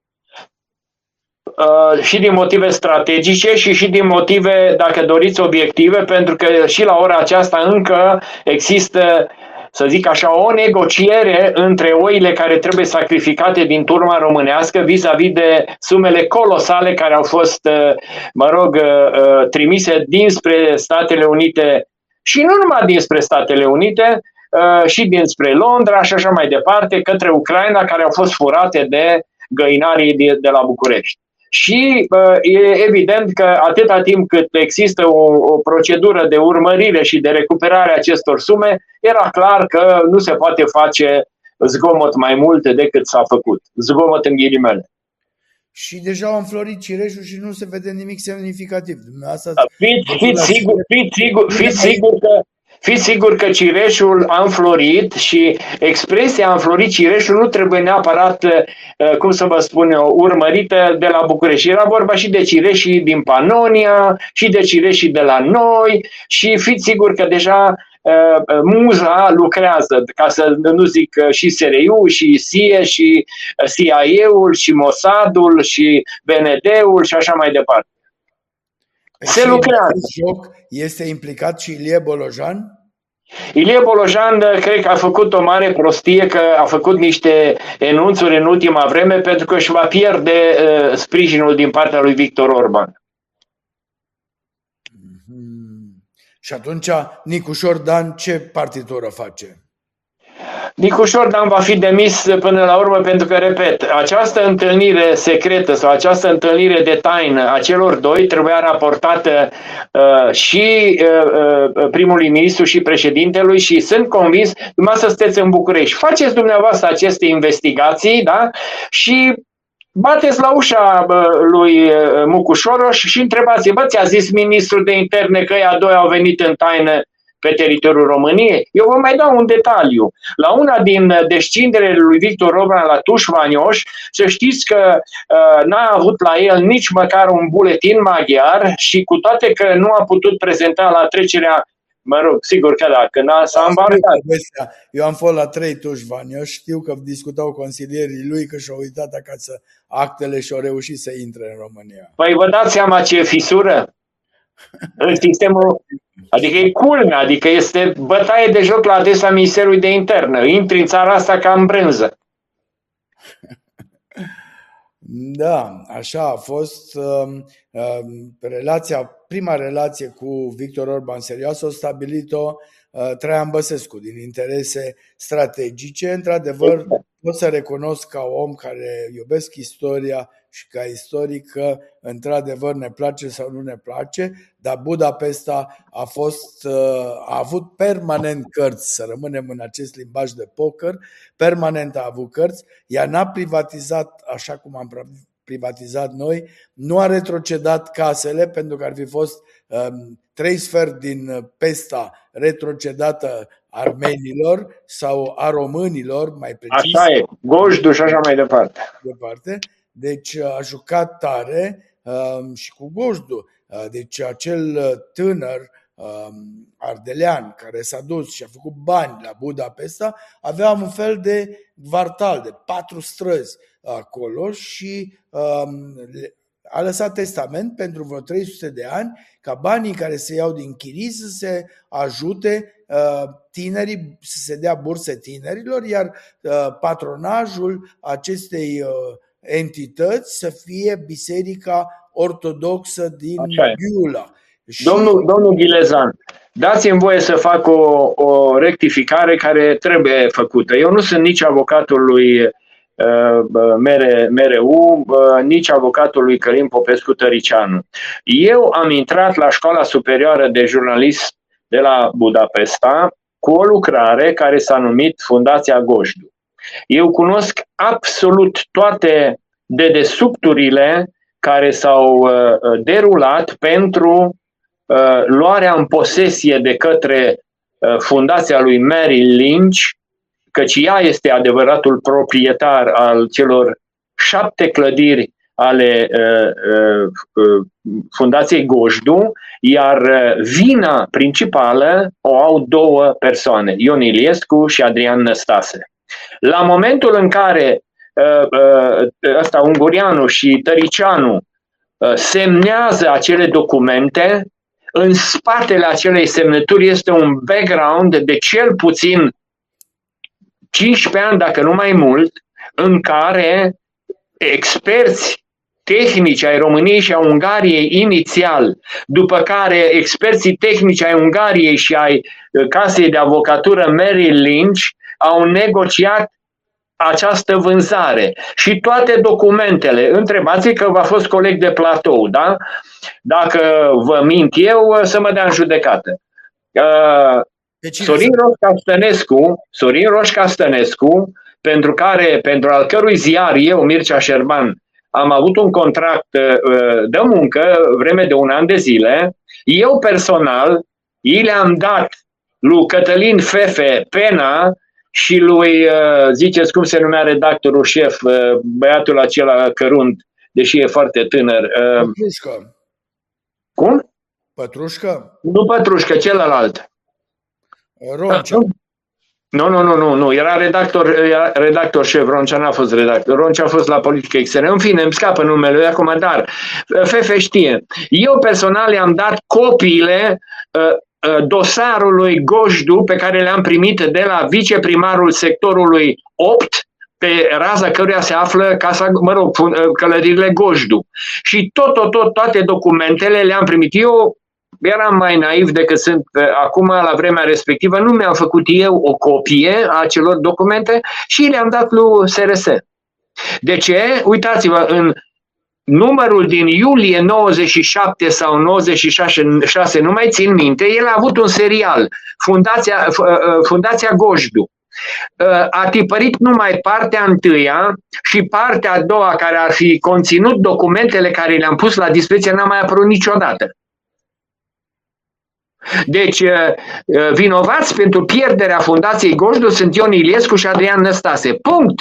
Uh, și din motive strategice și și din motive, dacă doriți, obiective, pentru că și la ora aceasta încă există, să zic așa, o negociere între oile care trebuie sacrificate din turma românească vis-a-vis de sumele colosale care au fost, mă rog, trimise dinspre Statele Unite și nu numai dinspre Statele Unite, și dinspre Londra și așa mai departe, către Ucraina, care au fost furate de găinarii de, de la București. Și e evident că atâta timp cât există o, o procedură de urmărire și de recuperare a acestor sume, era clar că nu se poate face zgomot mai mult decât s-a făcut. Zgomot în ghilimele. Și deja au înflorit cireșul și nu se vede nimic semnificativ. Asta fiți, fiți, sigur, fiți, sigur, fiți sigur că Fiți sigur că cireșul a înflorit și expresia a înflorit cireșul nu trebuie neapărat, cum să vă spun eu, urmărită de la București. Era vorba și de cireșii din Panonia și de cireșii de la noi și fiți sigur că deja muza lucrează, ca să nu zic și S R I-ul, și S I E, și C I A-ul, și Mossadul, și B N D-ul și așa mai departe. Se lucrează. Joc este implicat și Ilie Bolojan? Ilie Bolojan cred că a făcut o mare prostie, că a făcut niște enunțuri în ultima vreme pentru că își va pierde uh, sprijinul din partea lui Victor Orban. Mm-hmm. Și atunci Nicușor Dan ce partitură face? Nicușor Dan va fi demis până la urmă pentru că, repet, această întâlnire secretă sau această întâlnire de taină a celor doi trebuia raportată uh, și uh, primului ministru și președintelui și sunt convins, dumneavoastră sunteți în București, faceți dumneavoastră aceste investigații, da? Și bateți la ușa uh, lui Mucu Soros și întrebați, bă, ți-a zis ministrul de interne că ea doi au venit în taină pe teritoriul României? Eu vă mai dau un detaliu. La una din descinderele lui Victor Orban la Tuș-Vanioș, să știți că uh, n-a avut la el nici măcar un buletin maghiar și cu toate că nu a putut prezenta la trecerea, mă rog, sigur că da, când s-a îmbarcat. Eu am fost la trei Tuș-Vanioș, știu că discutau consilierii lui că și-au uitat acasă actele și au reușit să intre în România. Păi vă dați seama ce fisură? În sistemul, adică e culmea, adică este bătaie de joc la adresa Ministerului de Interne. Intri în țara asta ca în brânză. Da, așa a fost. Uh, uh, relația, prima relație cu Victor Orban serioasă a stabilit-o uh, Traian Băsescu din interese strategice. Într-adevăr, pot să recunosc ca om care iubesc istoria și ca istoric că într-adevăr ne place sau nu ne place, dar Budapesta a fost, a avut permanent cărți, să rămânem în acest limbaj de poker, permanent a avut cărți, ea n-a privatizat așa cum am privatizat noi, nu a retrocedat casele pentru că ar fi fost um, trei sfert din Pesta retrocedată armenilor sau a românilor, mai precis. Așa e, Gojdu și așa mai departe. departe. Deci a jucat tare um, și cu Gojdu. Uh, deci acel tânăr um, ardelean care s-a dus și a făcut bani la Budapesta avea un fel de quartal, de patru străzi acolo și um, a lăsat testament pentru vreo trei sute de ani ca banii care se iau din chirii să se ajute uh, tinerii, să se dea burse tinerilor, iar uh, patronajul acestei uh, entități să fie Biserica Ortodoxă din Ghiula. Și... Domnul, domnul Ghilezan, dați-mi voie să fac o, o rectificare care trebuie făcută. Eu nu sunt nici avocatul lui M R U, nici avocatul lui Călin Popescu Tăricianu. Eu am intrat la Școala Superioară de Jurnalist de la Budapesta cu o lucrare care s-a numit Fundația Gojdu. Eu cunosc absolut toate dedesubturile care s-au derulat pentru luarea în posesie de către fundația lui Merrill Lynch, căci ea este adevăratul proprietar al celor șapte clădiri ale fundației Gojdu, iar vina principală o au două persoane, Ion Iliescu și Adrian Năstase. La momentul în care ăsta, Ungureanu și Tăricianu semnează acele documente, în spatele acelei semnături este un background de cel puțin cincisprezece ani, dacă nu mai mult, în care experți tehnici ai României și a Ungariei inițial, după care experții tehnici ai Ungariei și ai casei de avocatură Merrill Lynch au negociat această vânzare. Și toate documentele, întrebați că v-a fost coleg de platou, da? Dacă vă mint eu, să mă dea în judecată. Uh, Sorin Roșca Stănescu, Sorin Roșca Stănescu, pentru care, pentru al cărui ziar eu, Mircea Șerban, am avut un contract uh, de muncă vreme de un an de zile, eu personal, i le-am dat lui Cătălin Fefe pena și lui, uh, ziceți cum se numea redactorul șef, uh, băiatul acela cărunt, deși e foarte tânăr. Uh, Pătrușcă. Cum? Pătrușcă? Nu Pătrușcă, celălalt. Roncea. Nu, nu, nu, nu, nu. Era redactor, era redactor șef, Roncea n-a fost redactor. Roncea a fost la politică externă. În fine, îmi scapă numele lui acum, dar Fefe știe. Eu personal i-am dat copiile uh, uh, dosarului Gojdu pe care le-am primit de la viceprimarul sectorului opt, pe raza căruia se află casa, mă rog, clădirile Gojdu. Și tot, tot, tot, toate documentele le-am primit. Eu eram mai naiv decât sunt acum, la vremea respectivă, nu mi-am făcut eu o copie a acelor documente și le-am dat lui S R S. De ce? Uitați-vă, în numărul din iulie nouăzeci și șapte sau nouăzeci și șase, nu mai țin minte, el a avut un serial, Fundația, Fundația Gojdu. A tipărit numai partea întâia și partea a doua, care ar fi conținut documentele care le-am pus la dispoziție, n-a mai apărut niciodată. Deci, vinovați pentru pierderea Fundației Gojdu sunt Ion Iliescu și Adrian Năstase. Punct!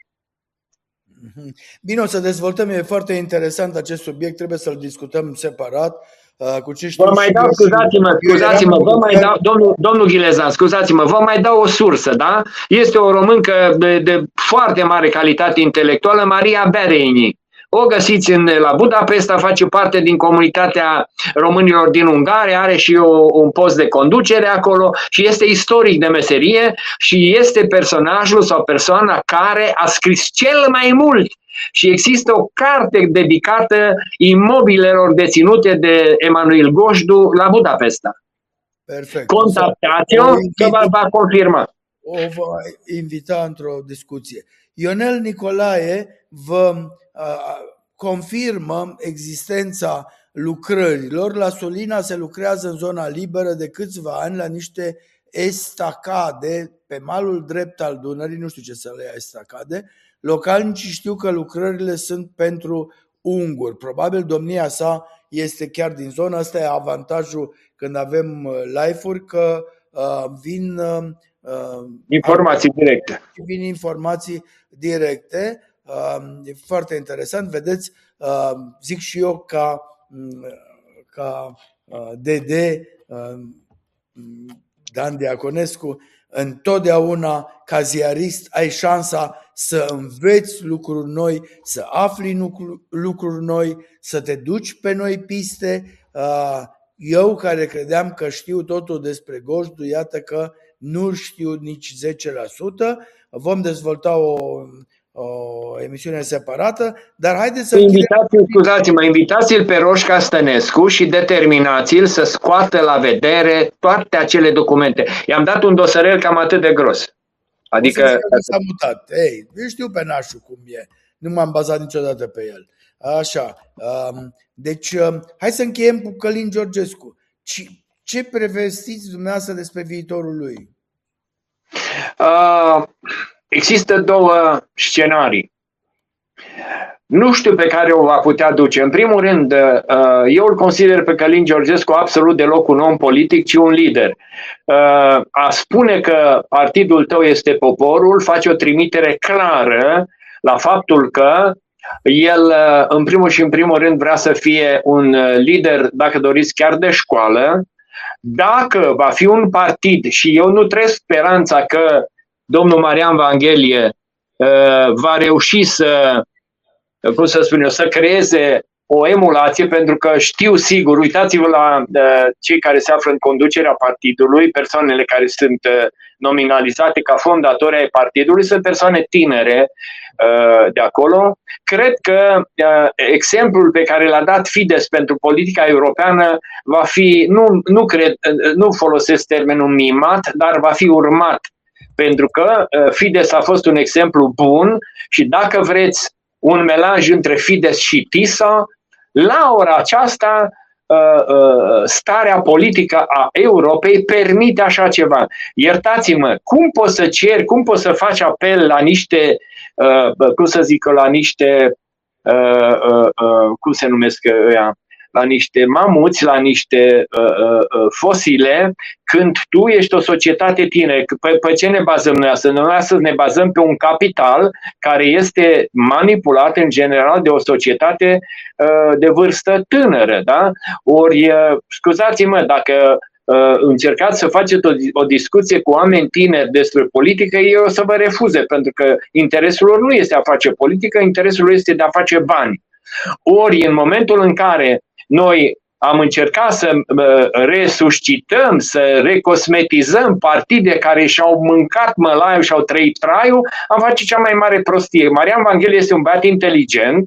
Bine, o să dezvoltăm, e foarte interesant acest subiect, trebuie să-l discutăm separat. Cu ce vă mai dau, scuzați-mă, scuzați-mă, vă mai dau, domnul, domnul Ghilezan, scuzați-mă, vă mai dau o sursă, da? Este o româncă de, de foarte mare calitate intelectuală, Maria Bereini. O găsiți în, la Budapesta, face parte din comunitatea românilor din Ungaria, are și o, un post de conducere acolo și este istoric de meserie și este personajul sau persoana care a scris cel mai mult. Și există o carte dedicată imobilelor deținute de Emanuel Gojdu la Budapesta. Perfect. Contactați-o, că va, va confirma. O va invita într-o discuție. Ionel Nicolae vă uh, confirmă existența lucrărilor. La Sulina se lucrează în zona liberă de câțiva ani la niște estacade pe malul drept al Dunării, nu știu ce să le ia estacade. Localnicii știu că lucrările sunt pentru unguri. Probabil domnia sa este chiar din zona asta. E avantajul când avem live-uri, că uh, vin uh, informații directe. Vin informații directe. Uh, e foarte interesant. Vedeți, uh, zic și eu ca, ca uh, D D uh, Dan Diaconescu, întotdeauna ca ziarist ai șansa să înveți lucruri noi, să afli lucruri noi, să te duci pe noi piste. Eu, care credeam că știu totul despre Gojdu, iată că nu știu nici zece la sută. Vom dezvolta o, o emisiune separată, dar haideți să... Invitați-l, scuzați-mă, invitați-l pe Roșca Stănescu și determinați-l să scoată la vedere toate acele documente. I-am dat un dosărel cam atât de gros. Adică... S-a mutat. Ei, eu știu pe nașul cum e. Nu m-am bazat niciodată pe el. Așa. Deci, hai să încheiem cu Călin Georgescu. Ce prevestiți dumneavoastră despre viitorul lui? Uh, există două scenarii. Nu știu pe care o va putea duce. În primul rând, eu îl consider pe Călin Georgescu absolut deloc un om politic, ci un lider. A spune că partidul tău este poporul face o trimitere clară la faptul că el, în primul și în primul rând, vrea să fie un lider, dacă doriți, chiar de școală. Dacă va fi un partid, și eu nu trăiesc speranța că domnul Marian Vanghelie va reuși să cum să spun eu, să creeze o emulație, pentru că știu sigur, uitați-vă la uh, cei care se află în conducerea partidului, persoanele care sunt uh, nominalizate ca fondatori ai partidului, sunt persoane tinere uh, de acolo. Cred că uh, exemplul pe care l-a dat Fidesz pentru politica europeană va fi, nu, nu, cred, uh, nu folosesc termenul mimat, dar va fi urmat, pentru că uh, Fidesz a fost un exemplu bun și dacă vreți un melanj între Fidesz și TISA, la ora aceasta starea politică a Europei permite așa ceva. Iertați-mă, cum poți să ceri, cum poți să faci apel la niște, cum să zic, la niște, cum se numesc ăia, la niște mamuți, la niște uh, uh, fosile, când tu ești o societate tinere. Pe, pe ce ne bazăm noi astăzi? Noi astăzi ne bazăm pe un capital care este manipulat în general de o societate uh, de vârstă tânără. Da? Ori, uh, scuzați-mă, dacă uh, încercați să faceți o, o discuție cu oameni tineri despre politică, ei o să vă refuze, pentru că interesul lor nu este a face politică, interesul lor este de a face bani. Ori, în momentul în care noi am încercat să resuscităm, să recosmetizăm partide care și-au mâncat mălaiul și-au trăit traiul, am face cea mai mare prostie. Marian Vanghelie este un băiat inteligent,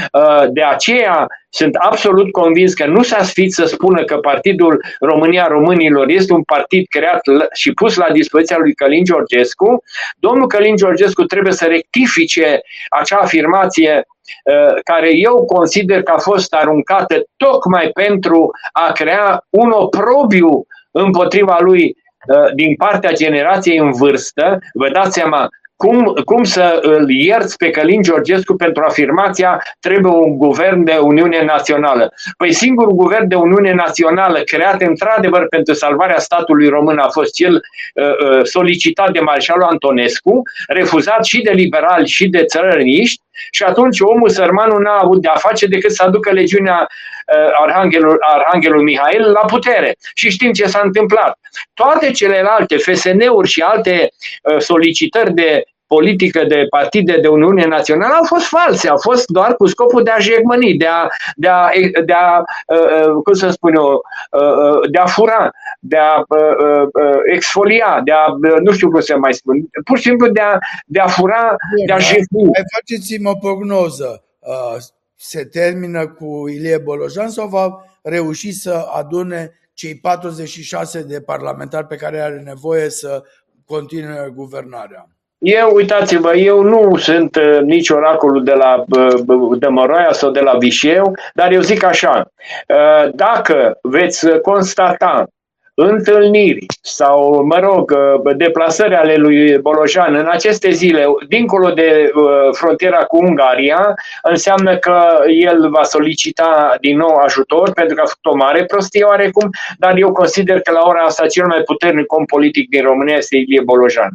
de aceea sunt absolut convins că nu s-a sfit să spună că Partidul România Românilor este un partid creat și pus la dispoziția lui Călin Georgescu. Domnul Călin Georgescu trebuie să rectifice acea afirmație care eu consider că a fost aruncată tocmai pentru a crea un oprobiu împotriva lui din partea generației în vârstă. Vă dați seama cum, cum să îl ierți pe Călin Georgescu pentru afirmația trebuie un guvern de Uniune Națională. Păi singurul guvern de Uniune Națională creat într-adevăr pentru salvarea statului român a fost cel uh, solicitat de Marșalul Antonescu, refuzat și de liberali și de țărăniști. Și atunci omul sărmanul n-a avut de-a face decât să aducă legiunea uh, Arhanghelul, Arhanghelul Mihail la putere. Și știm ce s-a întâmplat. Toate celelalte F S N-uri și alte uh, solicitări de politică de partide de Uniune Națională au fost false, au fost doar cu scopul de a jegmăni, de a, de a, de a uh, cum să spun eu, uh, de a fura, de a uh, uh, exfolia, de a, uh, nu știu cum să mai spun, pur și simplu de a, de a fura, Bun, de a jegmăni. Mai faceți-mi o prognoză. Uh, se termină cu Ilie Bolojan sau va reuși să adune cei patruzeci și șase de parlamentari pe care are nevoie să continue guvernarea? Eu, uitați-vă, eu nu sunt uh, nici oracolul de la uh, Dămăroaia sau de la Vișeu, dar eu zic așa, uh, dacă veți constata întâlniri sau, mă rog, uh, deplasări ale lui Bolojan în aceste zile, dincolo de uh, frontiera cu Ungaria, înseamnă că el va solicita din nou ajutor, pentru că a făcut o mare prostie oarecum, dar eu consider că la ora asta cel mai puternic om politic din România este Ilie Bolojan.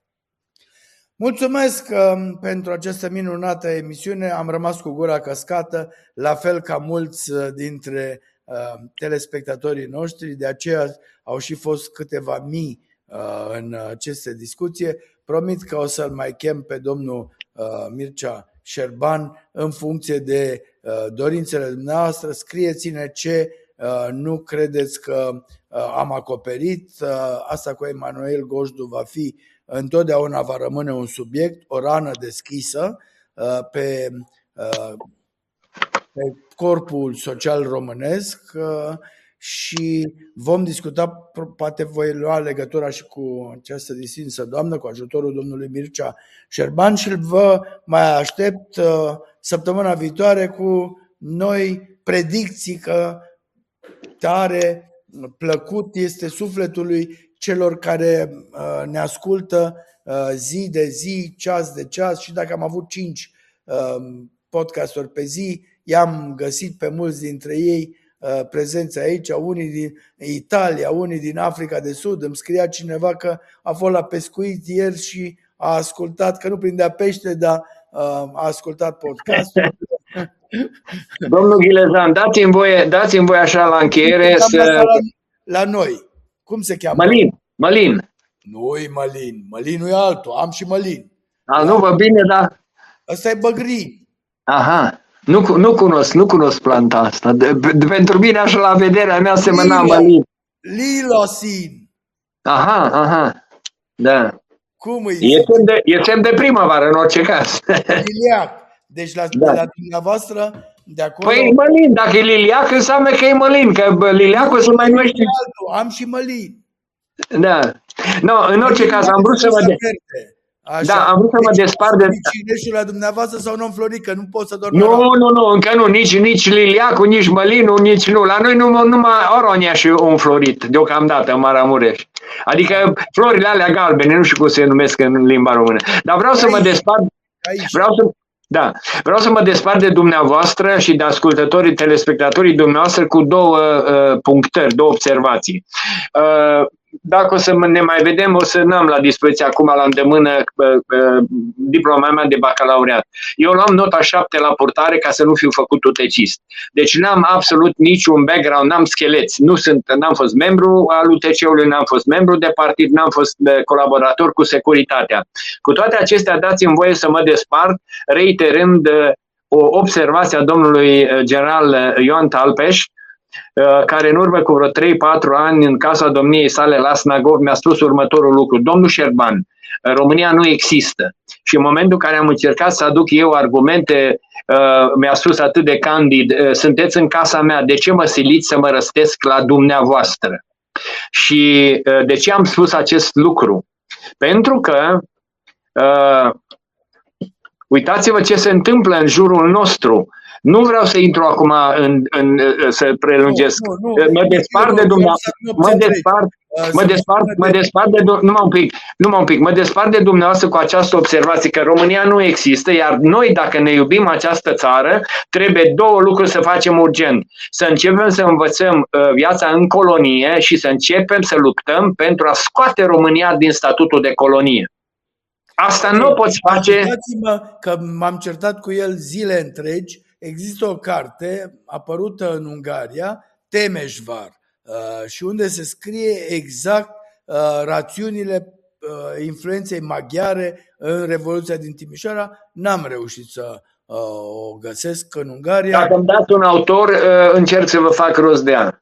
Mulțumesc um, pentru această minunată emisiune. Am rămas cu gura căscată, la fel ca mulți dintre uh, telespectatorii noștri, de aceea au și fost câteva mii uh, în aceste discuție. Promit că o să-l mai chem pe domnul uh, Mircea Șerban în funcție de uh, dorințele dumneavoastră. Scrieți-ne ce uh, nu credeți că uh, am acoperit. Uh, asta cu Emanuel Gojdu va fi întotdeauna, va rămâne un subiect, o rană deschisă pe, pe corpul social românesc și vom discuta, poate voi lua legătura și cu această distinsă doamnă, cu ajutorul domnului Mircea Șerban, și vă mai aștept săptămâna viitoare cu noi predicții, că tare plăcut este sufletului celor care ne ascultă zi de zi, ceas de ceas, și dacă am avut cinci podcasturi pe zi, i-am găsit pe mulți dintre ei prezenți aici, unii din Italia, unii din Africa de Sud. Îmi scria cineva că a fost la pescuit ieri și a ascultat, că nu prindea pește, dar a ascultat podcastul. Domnul Ghilezan, dați-mi voie, dați-mi voie așa la încheiere să... La, la noi. Cum se cheamă? Mălin. Mălin. Nu-i Mălin. Mălinul e altul. Am și Mălin. A, nu vă bine, dar... Ăsta e Băgrin. Aha. Nu, nu cunosc, nu cunosc planta asta. De, de, pentru mine, așa la vederea mea, semăna Mălin. Lilosin. Aha, aha. Da. Cum îi e semn de, e semn de primăvară, în orice caz. Liliac. Deci la, da. la dumneavoastră, de acolo... Păi e Mălin. Dacă e liliac, înseamnă că e Mălin. Că liliacul se mai numește... Am și Mălin. Da. No, în orice caz, am vrut să mă... De... Așa. Da, am vrut să mă despart de... Cireșul la dumneavoastră sau nu înflorit, că nu pot să dorm. Nu, nu, nu, încă nu, nici, nici liliacul, nici mălinul, nici nu. La noi numai, numai oronia și un florit, deocamdată, în Maramureș. Adică florile alea galbene, nu știu cum se numesc în limba română. Dar vreau să mă despart... Vreau să... Da, vreau să mă despart de dumneavoastră și de ascultătorii, telespectatorii dumneavoastră cu două uh, punctări, două observații. Uh, Dacă o să ne mai vedem, o să n-am la dispoziție acum la îndemână uh, uh, diploma mea de bacalaureat. Eu luam nota șapte la purtare ca să nu fiu făcut utecist. Deci n-am absolut niciun background, n-am scheleți. Nu sunt, n-am fost membru al U T C-ului, n-am fost membru de partid, n-am fost colaborator cu securitatea. Cu toate acestea, dați-mi voie să mă despart, reiterând uh, o observație a domnului general Ioan Talpeș, care în urmă cu vreo trei patru ani în casa domniei sale la Snagov mi-a spus următorul lucru: domnul Șerban, România nu există. Și în momentul în care am încercat să aduc eu argumente, mi-a spus atât de candid: sunteți în casa mea, de ce mă siliți să mă răstesc la dumneavoastră? Și de ce am spus acest lucru? Pentru că uh, uitați-vă ce se întâmplă în jurul nostru. Nu vreau să intru acum în, în, să prelungesc. Nu, nu, nu. Mă despart de dumneavoastră. Mă despart, mă despart, mă despart de numai un pic, numai un pic. Mă despart de dumneavoastră cu această observație că România nu există, iar noi, dacă ne iubim această țară, trebuie două lucruri să facem urgent. Să începem să învățăm viața în colonie și să începem să luptăm pentru a scoate România din statutul de colonie. Asta nu poți face. Uitați-mă că m-am certat cu el zile întregi. Există o carte apărută în Ungaria, Temesvar, și unde se scrie exact rațiunile influenței maghiare în Revoluția din Timișoara. N-am reușit să o găsesc în Ungaria. Dacă îmi dați un autor, încerc să vă fac rost de ea.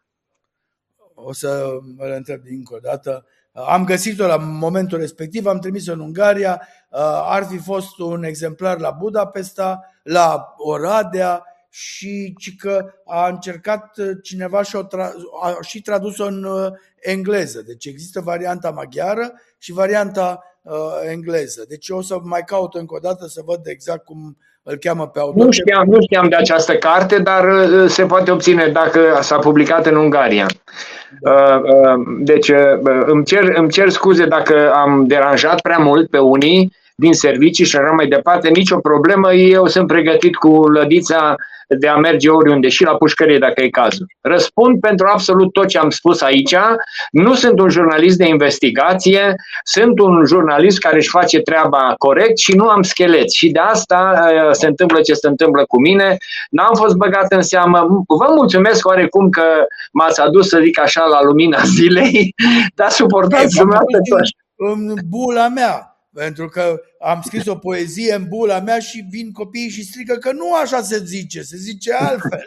O să îl întreb încă o dată. Am găsit-o la momentul respectiv, am trimis-o în Ungaria, ar fi fost un exemplar la Budapesta, la Oradea, și că a încercat cineva și tra- a și tradus-o în engleză. Deci există varianta maghiară și varianta uh, engleză. Deci o să mai caut încă o dată să văd exact cum îl cheamă pe autor. Nu știam, nu știam de această carte, dar se poate obține dacă s-a publicat în Ungaria. Da. Deci îmi cer, îmi cer scuze dacă am deranjat prea mult pe unii din servicii și așa mai departe, nicio problemă, eu sunt pregătit cu lădița de a merge oriunde, și la pușcărie dacă e cazul. Răspund pentru absolut tot ce am spus aici, nu sunt un jurnalist de investigație, sunt un jurnalist care își face treaba corect și nu am scheleți. Și de asta se întâmplă ce se întâmplă cu mine, n-am fost băgat în seamă. Vă mulțumesc oarecum că m-ați adus, să zic așa, la lumina zilei, dar suportați dumneavoastră tot. În bula mea. Pentru că am scris o poezie în bula mea și vin copiii și strică că nu așa se zice, se zice altfel.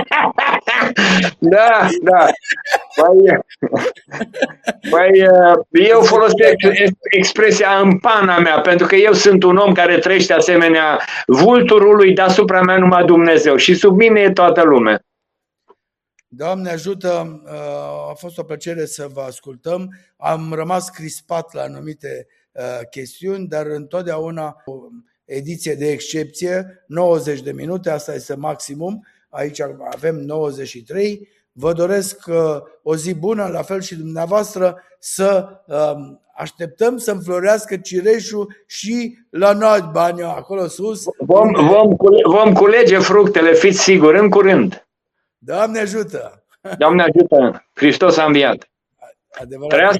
Da, da. Păi, păi, eu folosesc expresia în pana mea, pentru că eu sunt un om care trăiește asemenea vulturului, deasupra mea numai Dumnezeu și sub mine e toată lumea. Doamne ajută, a fost o plăcere să vă ascultăm. Am rămas crispat la anumite chestiuni, dar întotdeauna o ediție de excepție, nouăzeci de minute, asta este maximum. Aici avem nouăzeci și trei. Vă doresc o zi bună, la fel și dumneavoastră, să așteptăm să înflorească cireșul și la noi, bani acolo sus. Vom, vom, vom culege fructele, fiți siguri, în curând. Doamne ajută! Doamne ajută! Hristos a înviat! Adevărat.